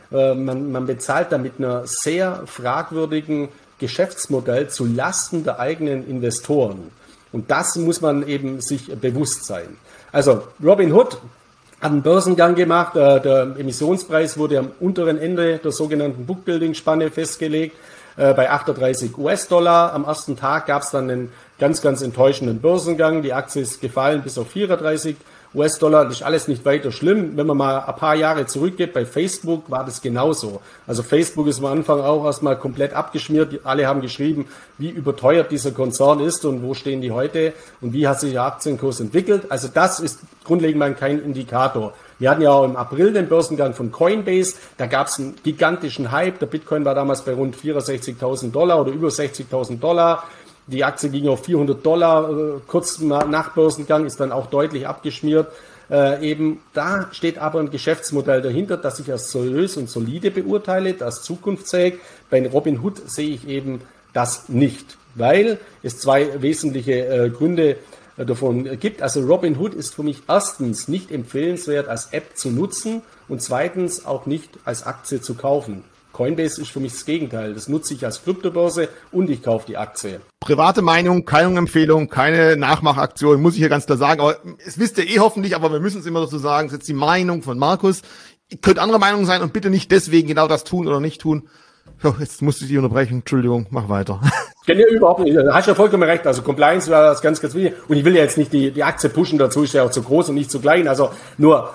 man bezahlt da mit einer sehr fragwürdigen Geschäftsmodell zu Lasten der eigenen Investoren. Und das muss man eben sich bewusst sein. Also Robinhood hat einen Börsengang gemacht, der Emissionspreis wurde am unteren Ende der sogenannten Bookbuilding-Spanne festgelegt, bei 38 US-Dollar. Am ersten Tag gab es dann einen ganz, ganz enttäuschenden Börsengang. Die Aktie ist gefallen bis auf 34 US-Dollar. Das ist alles nicht weiter schlimm. Wenn man mal ein paar Jahre zurückgeht, bei Facebook war das genauso. Also Facebook ist am Anfang auch erstmal komplett abgeschmiert. Alle haben geschrieben, wie überteuert dieser Konzern ist und wo stehen die heute und wie hat sich der Aktienkurs entwickelt. Also das ist grundlegend mal kein Indikator. Wir hatten ja auch im April den Börsengang von Coinbase. Da gab es einen gigantischen Hype. Der Bitcoin war damals bei rund 64.000 Dollar oder über 60.000 Dollar. Die Aktie ging auf 400 Dollar, kurz nach Börsengang, ist dann auch deutlich abgeschmiert. Eben da steht aber ein Geschäftsmodell dahinter, das ich als seriös und solide beurteile, das zukunftsfähig. Bei Robinhood sehe ich eben das nicht, weil es zwei wesentliche Gründe davon gibt. Also Robinhood ist für mich erstens nicht empfehlenswert als App zu nutzen und zweitens auch nicht als Aktie zu kaufen. Coinbase ist für mich das Gegenteil. Das nutze ich als Kryptobörse und ich kaufe die Aktie. Private Meinung, keine Empfehlung, keine Nachmachaktion, muss ich hier ganz klar sagen. Aber es wisst ihr hoffentlich, aber wir müssen es immer dazu sagen, das ist jetzt die Meinung von Markus. Ihr könnt andere Meinung sein und bitte nicht deswegen genau das tun oder nicht tun. So, jetzt musste ich dich unterbrechen. Entschuldigung, mach weiter. Kenne ja überhaupt nicht. Da hast du ja vollkommen recht. Also Compliance war das ganz, ganz wichtig. Und ich will ja jetzt nicht die Aktie pushen, dazu ist ja auch zu groß und nicht zu klein. Also nur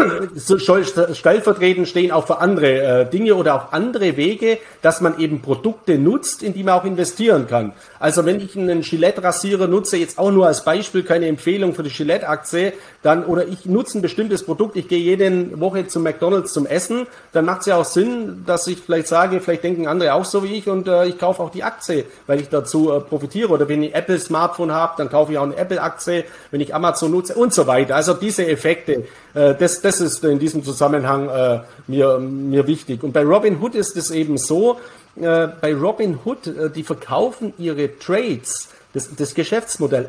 stellvertretend stehen auch für andere Dinge oder auch andere Wege, dass man eben Produkte nutzt, in die man auch investieren kann. Also wenn ich einen Gillette-Rasierer nutze, jetzt auch nur als Beispiel, keine Empfehlung für die Gillette-Aktie, dann, oder ich nutze ein bestimmtes Produkt, ich gehe jede Woche zum McDonald's zum Essen, dann macht es ja auch Sinn, dass ich vielleicht sage, vielleicht denken andere auch so wie ich und ich kaufe auch die Aktie, weil ich dazu profitiere. Oder wenn ich Apple-Smartphone habe, dann kaufe ich auch eine Apple-Aktie, wenn ich Amazon nutze und so weiter. Also diese Effekte, das ist in diesem Zusammenhang mir wichtig. Und bei Robinhood ist es eben so, bei Robinhood, die verkaufen ihre Trades, das Geschäftsmodell,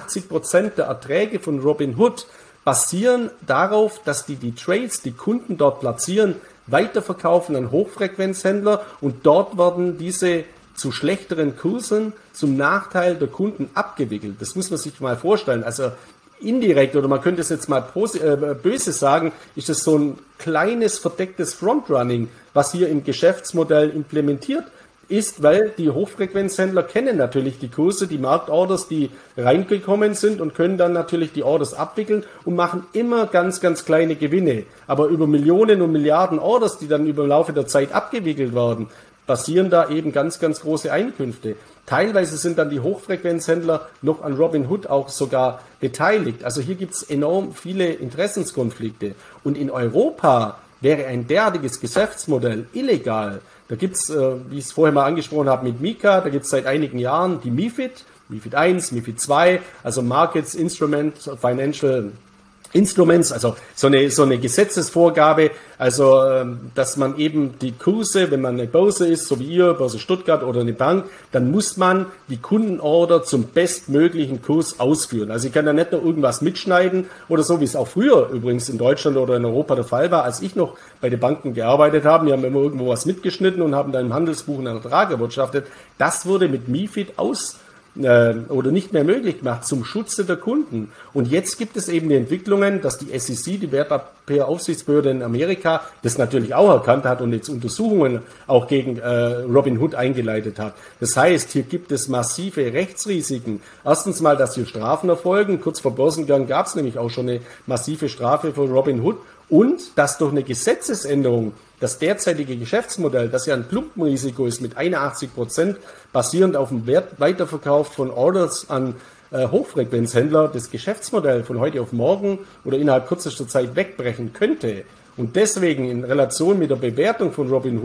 81% der Erträge von Robinhood basieren darauf, dass die Trades, die Kunden dort platzieren, weiterverkaufen an Hochfrequenzhändler und dort werden diese zu schlechteren Kursen zum Nachteil der Kunden abgewickelt. Das muss man sich mal vorstellen. Also indirekt, oder man könnte es jetzt mal böse sagen, ist es so ein kleines verdecktes Frontrunning, was hier im Geschäftsmodell implementiert ist, weil die Hochfrequenzhändler kennen natürlich die Kurse, die Marktorders, die reingekommen sind und können dann natürlich die Orders abwickeln und machen immer ganz, ganz kleine Gewinne. Aber über Millionen und Milliarden Orders, die dann über den Laufe der Zeit abgewickelt werden, basieren da eben ganz, ganz große Einkünfte. Teilweise sind dann die Hochfrequenzhändler noch an Robinhood auch sogar beteiligt. Also hier gibt es enorm viele Interessenskonflikte. Und in Europa wäre ein derartiges Geschäftsmodell illegal. Da gibt es, wie ich es vorher mal angesprochen habe, mit MiCA, da gibt es seit einigen Jahren die MiFID 1, MiFID 2, also Markets Instrument Financial Instruments, also so eine Gesetzesvorgabe, also dass man eben die Kurse, wenn man eine Börse ist, so wie ihr, Börse Stuttgart oder eine Bank, dann muss man die Kundenorder zum bestmöglichen Kurs ausführen. Also ich kann da nicht nur irgendwas mitschneiden oder so, wie es auch früher übrigens in Deutschland oder in Europa der Fall war, als ich noch bei den Banken gearbeitet habe. Wir haben immer irgendwo was mitgeschnitten und haben dann im Handelsbuch einen Ertrag erwirtschaftet. Das wurde mit MiFID oder nicht mehr möglich gemacht zum Schutze der Kunden. Und jetzt gibt es eben die Entwicklungen, dass die SEC, die Wertpapieraufsichtsbehörde in Amerika, das natürlich auch erkannt hat und jetzt Untersuchungen auch gegen Robinhood eingeleitet hat. Das heißt, hier gibt es massive Rechtsrisiken. Erstens mal, dass hier Strafen erfolgen. Kurz vor Börsengang gab es nämlich auch schon eine massive Strafe für Robinhood. Und dass durch eine Gesetzesänderung das derzeitige Geschäftsmodell, das ja ein Klumpenrisiko ist mit 81%, basierend auf dem Weiterverkauf von Orders an Hochfrequenzhändler, das Geschäftsmodell von heute auf morgen oder innerhalb kürzester Zeit wegbrechen könnte und deswegen in Relation mit der Bewertung von Robinhood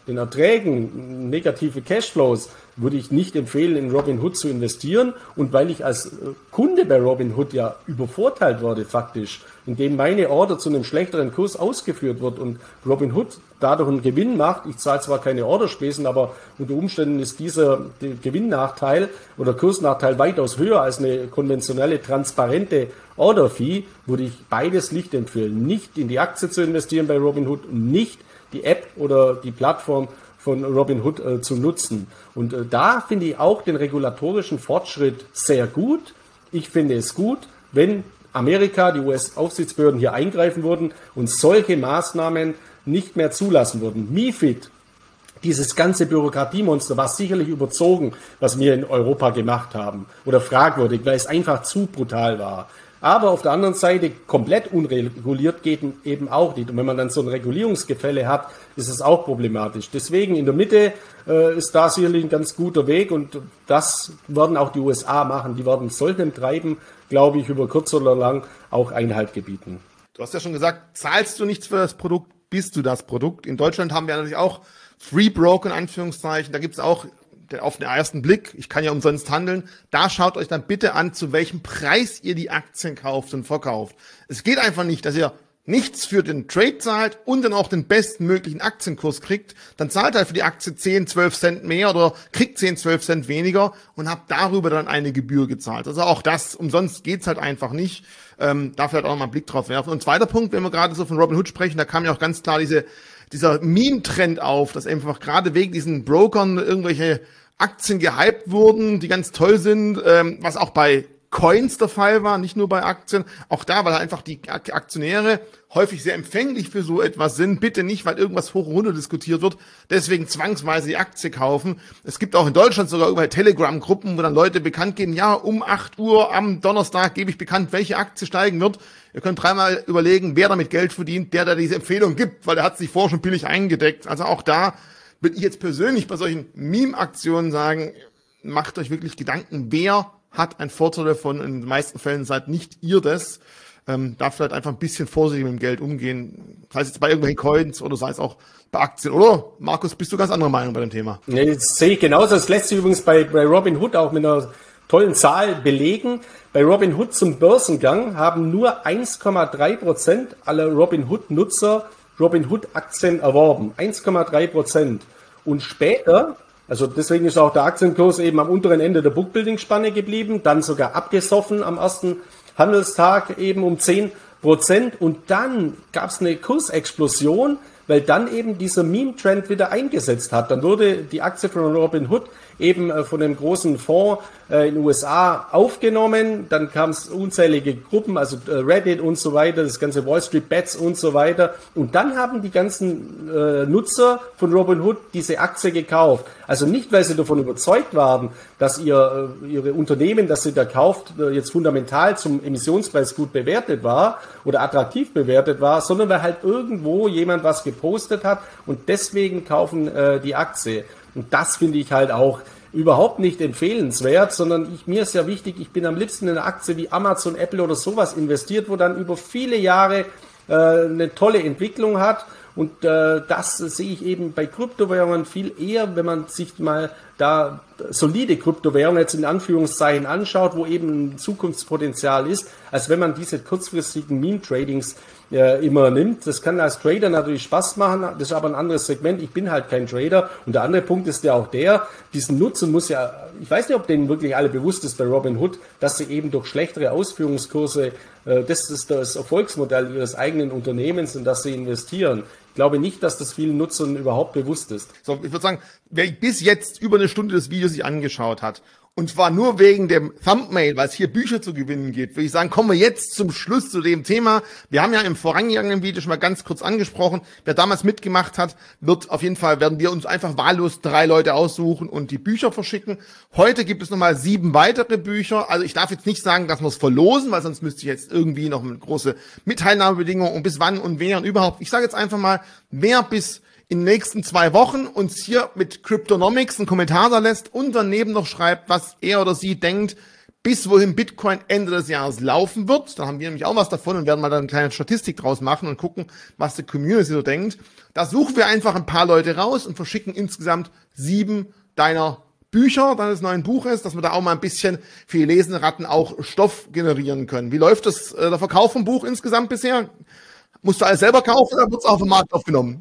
den Erträgen, negative Cashflows, würde ich nicht empfehlen, in Robinhood zu investieren. Und weil ich als Kunde bei Robinhood ja übervorteilt wurde faktisch, indem meine Order zu einem schlechteren Kurs ausgeführt wird und Robinhood dadurch einen Gewinn macht. Ich zahle zwar keine Orderspesen, aber unter Umständen ist dieser Gewinnnachteil oder Kursnachteil weitaus höher als eine konventionelle, transparente Order-Fee, würde ich beides nicht empfehlen. Nicht in die Aktie zu investieren bei Robinhood und nicht die App oder die Plattform von Robinhood zu nutzen. Und da finde ich auch den regulatorischen Fortschritt sehr gut. Ich finde es gut, wenn Amerika, die US-Aufsichtsbehörden hier eingreifen würden und solche Maßnahmen nicht mehr zulassen würden. MiFID, dieses ganze Bürokratiemonster, war sicherlich überzogen, was wir in Europa gemacht haben oder fragwürdig, weil es einfach zu brutal war. Aber auf der anderen Seite komplett unreguliert geht eben auch nicht. Und wenn man dann so ein Regulierungsgefälle hat, ist es auch problematisch. Deswegen in der Mitte ist da sicherlich ein ganz guter Weg und das werden auch die USA machen. Die werden solchem Treiben, glaube ich, über kurz oder lang auch Einhalt gebieten. Du hast ja schon gesagt, zahlst du nichts für das Produkt, bist du das Produkt. In Deutschland haben wir natürlich auch Free Broker in Anführungszeichen. Da gibt es auch auf den ersten Blick, ich kann ja umsonst handeln, da schaut euch dann bitte an, zu welchem Preis ihr die Aktien kauft und verkauft. Es geht einfach nicht, dass ihr nichts für den Trade zahlt und dann auch den bestmöglichen Aktienkurs kriegt. Dann zahlt halt für die Aktie 10, 12 Cent mehr oder kriegt 10, 12 Cent weniger und habt darüber dann eine Gebühr gezahlt. Also auch das, umsonst geht's halt einfach nicht. Da vielleicht auch noch mal einen Blick drauf werfen. Und zweiter Punkt, wenn wir gerade so von Robinhood sprechen, da kam ja auch ganz klar dieser Meme-Trend auf, dass einfach gerade wegen diesen Brokern irgendwelche Aktien gehypt wurden, die ganz toll sind, was auch bei Coins der Fall war, nicht nur bei Aktien. Auch da, weil einfach die Aktionäre häufig sehr empfänglich für so etwas sind. Bitte nicht, weil irgendwas hoch und runter diskutiert wird, deswegen zwangsweise die Aktie kaufen. Es gibt auch in Deutschland sogar irgendwelche Telegram-Gruppen, wo dann Leute bekannt geben, ja, um 8 Uhr am Donnerstag gebe ich bekannt, welche Aktie steigen wird. Ihr könnt dreimal überlegen, wer damit Geld verdient, der diese Empfehlung gibt, weil der hat sich vorher schon billig eingedeckt. Also auch da würde ich jetzt persönlich bei solchen Meme-Aktionen sagen, macht euch wirklich Gedanken, wer hat einen Vorteil davon. In den meisten Fällen seid nicht ihr das. Da vielleicht einfach ein bisschen vorsichtig mit dem Geld umgehen. Sei es jetzt bei irgendwelchen Coins oder sei es auch bei Aktien. Oder, Markus, bist du ganz anderer Meinung bei dem Thema? Nee, das sehe ich genauso. Das lässt sich übrigens bei Robinhood auch mit einer tollen Zahl belegen. Bei Robinhood zum Börsengang haben nur 1,3% aller Robinhood-Nutzer Robinhood-Aktien erworben. 1,3%. Und später, also deswegen ist auch der Aktienkurs eben am unteren Ende der Bookbuilding-Spanne geblieben, dann sogar abgesoffen am ersten Handelstag eben um 10%. Und dann gab es eine Kursexplosion, weil dann eben dieser Meme-Trend wieder eingesetzt hat. Dann wurde die Aktie von Robinhood eben von einem großen Fonds in den USA aufgenommen. Dann kam es unzählige Gruppen, also Reddit und so weiter, das ganze Wall Street Bets und so weiter. Und dann haben die ganzen Nutzer von Robinhood diese Aktie gekauft. Also nicht, weil sie davon überzeugt waren, dass ihre Unternehmen, das sie da kauft, jetzt fundamental zum Emissionspreis gut bewertet war oder attraktiv bewertet war, sondern weil halt irgendwo jemand was gepostet hat und deswegen kaufen die Aktie. Und das finde ich halt auch überhaupt nicht empfehlenswert, sondern mir ist ja wichtig, ich bin am liebsten in eine Aktie wie Amazon, Apple oder sowas investiert, wo dann über viele Jahre eine tolle Entwicklung hat. Und das sehe ich eben bei Kryptowährungen viel eher, wenn man sich mal da solide Kryptowährungen jetzt in Anführungszeichen anschaut, wo eben ein Zukunftspotenzial ist, als wenn man diese kurzfristigen Meme-Tradings immer nimmt. Das kann als Trader natürlich Spaß machen, das ist aber ein anderes Segment. Ich bin halt kein Trader. Und der andere Punkt ist ja auch diesen Nutzen muss ja, ich weiß nicht, ob denen wirklich alle bewusst ist bei Robinhood, dass sie eben durch schlechtere Ausführungskurse, das ist das Erfolgsmodell ihres eigenen Unternehmens und dass sie investieren. Ich glaube nicht, dass das vielen Nutzern überhaupt bewusst ist. So, ich würde sagen, wer bis jetzt über eine Stunde das Video sich angeschaut hat, und zwar nur wegen dem Thumbnail, weil es hier Bücher zu gewinnen geht, würde ich sagen, kommen wir jetzt zum Schluss zu dem Thema. Wir haben ja im vorangegangenen Video schon mal ganz kurz angesprochen, wer damals mitgemacht hat, werden wir uns einfach wahllos 3 Leute aussuchen und die Bücher verschicken. Heute gibt es nochmal 7 weitere Bücher. Also ich darf jetzt nicht sagen, dass wir es verlosen, weil sonst müsste ich jetzt irgendwie noch eine große Mitteilnahmebedingung und bis wann und wer und überhaupt. Ich sage jetzt einfach mal, wer bis in den nächsten 2 Wochen uns hier mit Cryptonomics einen Kommentar da lässt und daneben noch schreibt, was er oder sie denkt, bis wohin Bitcoin Ende des Jahres laufen wird. Da haben wir nämlich auch was davon und werden mal dann eine kleine Statistik draus machen und gucken, was die Community so denkt. Da suchen wir einfach ein paar Leute raus und verschicken insgesamt 7 deiner Bücher, deines neuen Buches, dass wir da auch mal ein bisschen für die lesenden Ratten auch Stoff generieren können. Wie läuft das, der Verkauf vom Buch insgesamt bisher? Musst du alles selber kaufen oder wird es auf dem Markt aufgenommen?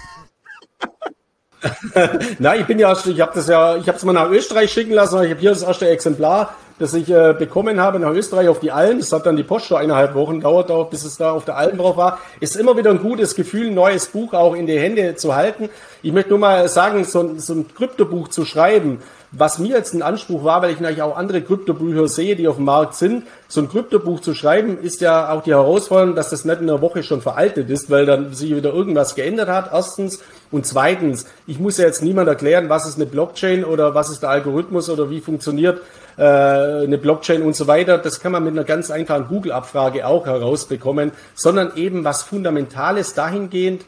Nein, ich habe es mal nach Österreich schicken lassen. Ich habe hier das erste Exemplar, das ich bekommen habe nach Österreich auf die Alm. Das hat dann die Post schon 1,5 Wochen dauert auch, bis es da auf der Alm drauf war. Ist immer wieder ein gutes Gefühl, ein neues Buch auch in die Hände zu halten. Ich möchte nur mal sagen, so ein Kryptobuch zu schreiben, was mir jetzt ein Anspruch war, weil ich natürlich auch andere Kryptobücher sehe, die auf dem Markt sind. So ein Kryptobuch zu schreiben, ist ja auch die Herausforderung, dass das nicht in einer Woche schon veraltet ist, weil dann sich wieder irgendwas geändert hat, erstens. Und zweitens, ich muss ja jetzt niemand erklären, was ist eine Blockchain oder was ist der Algorithmus oder wie funktioniert eine Blockchain und so weiter. Das kann man mit einer ganz einfachen Google-Abfrage auch herausbekommen, sondern eben was Fundamentales dahingehend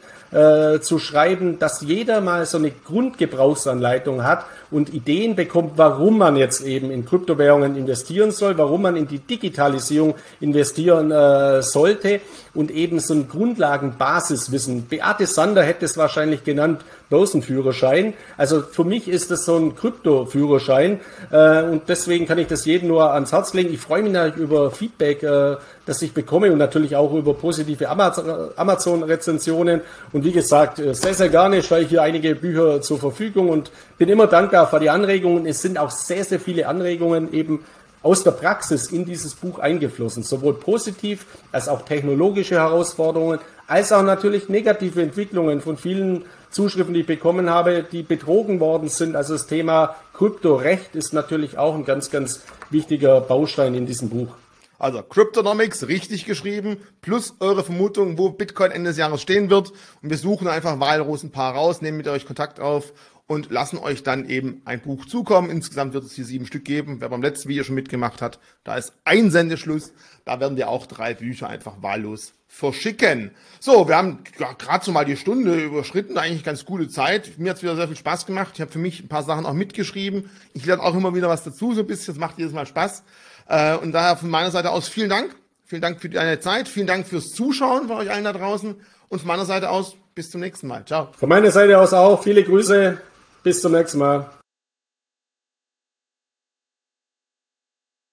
zu schreiben, dass jeder mal so eine Grundgebrauchsanleitung hat und Ideen bekommt, warum man jetzt eben in Kryptowährungen investieren soll, warum man in die Digitalisierung investieren sollte und eben so ein Grundlagenbasiswissen. Beate Sander hätte es wahrscheinlich genannt, Börsenführerschein. Also für mich ist das so ein Kryptoführerschein und deswegen kann ich das jedem nur ans Herz legen. Ich freue mich natürlich über Feedback, das ich bekomme und natürlich auch über positive Amazon-Rezensionen. Und wie gesagt, sehr, sehr gerne stelle ich hier einige Bücher zur Verfügung und bin immer dankbar für die Anregungen. Es sind auch sehr, sehr viele Anregungen eben aus der Praxis in dieses Buch eingeflossen, sowohl positiv als auch technologische Herausforderungen, als auch natürlich negative Entwicklungen von vielen Zuschriften, die ich bekommen habe, die betrogen worden sind. Also das Thema Kryptorecht ist natürlich auch ein ganz, ganz wichtiger Baustein in diesem Buch. Also Cryptonomics, richtig geschrieben, plus eure Vermutung, wo Bitcoin Ende des Jahres stehen wird. Und wir suchen einfach wahllos ein paar raus, nehmen mit euch Kontakt auf und lassen euch dann eben ein Buch zukommen. Insgesamt wird es hier 7 Stück geben. Wer beim letzten Video schon mitgemacht hat, da ist ein Sendeschluss. Da werden wir auch 3 Bücher einfach wahllos verschicken. So, wir haben gerade so mal die Stunde überschritten, eigentlich ganz gute Zeit. Mir hat es wieder sehr viel Spaß gemacht. Ich habe für mich ein paar Sachen auch mitgeschrieben. Ich lerne auch immer wieder was dazu, so ein bisschen. Das macht jedes Mal Spaß. Und daher von meiner Seite aus vielen Dank. Vielen Dank für deine Zeit. Vielen Dank fürs Zuschauen von euch allen da draußen. Und von meiner Seite aus bis zum nächsten Mal. Ciao. Von meiner Seite aus auch viele Grüße. Bis zum nächsten Mal.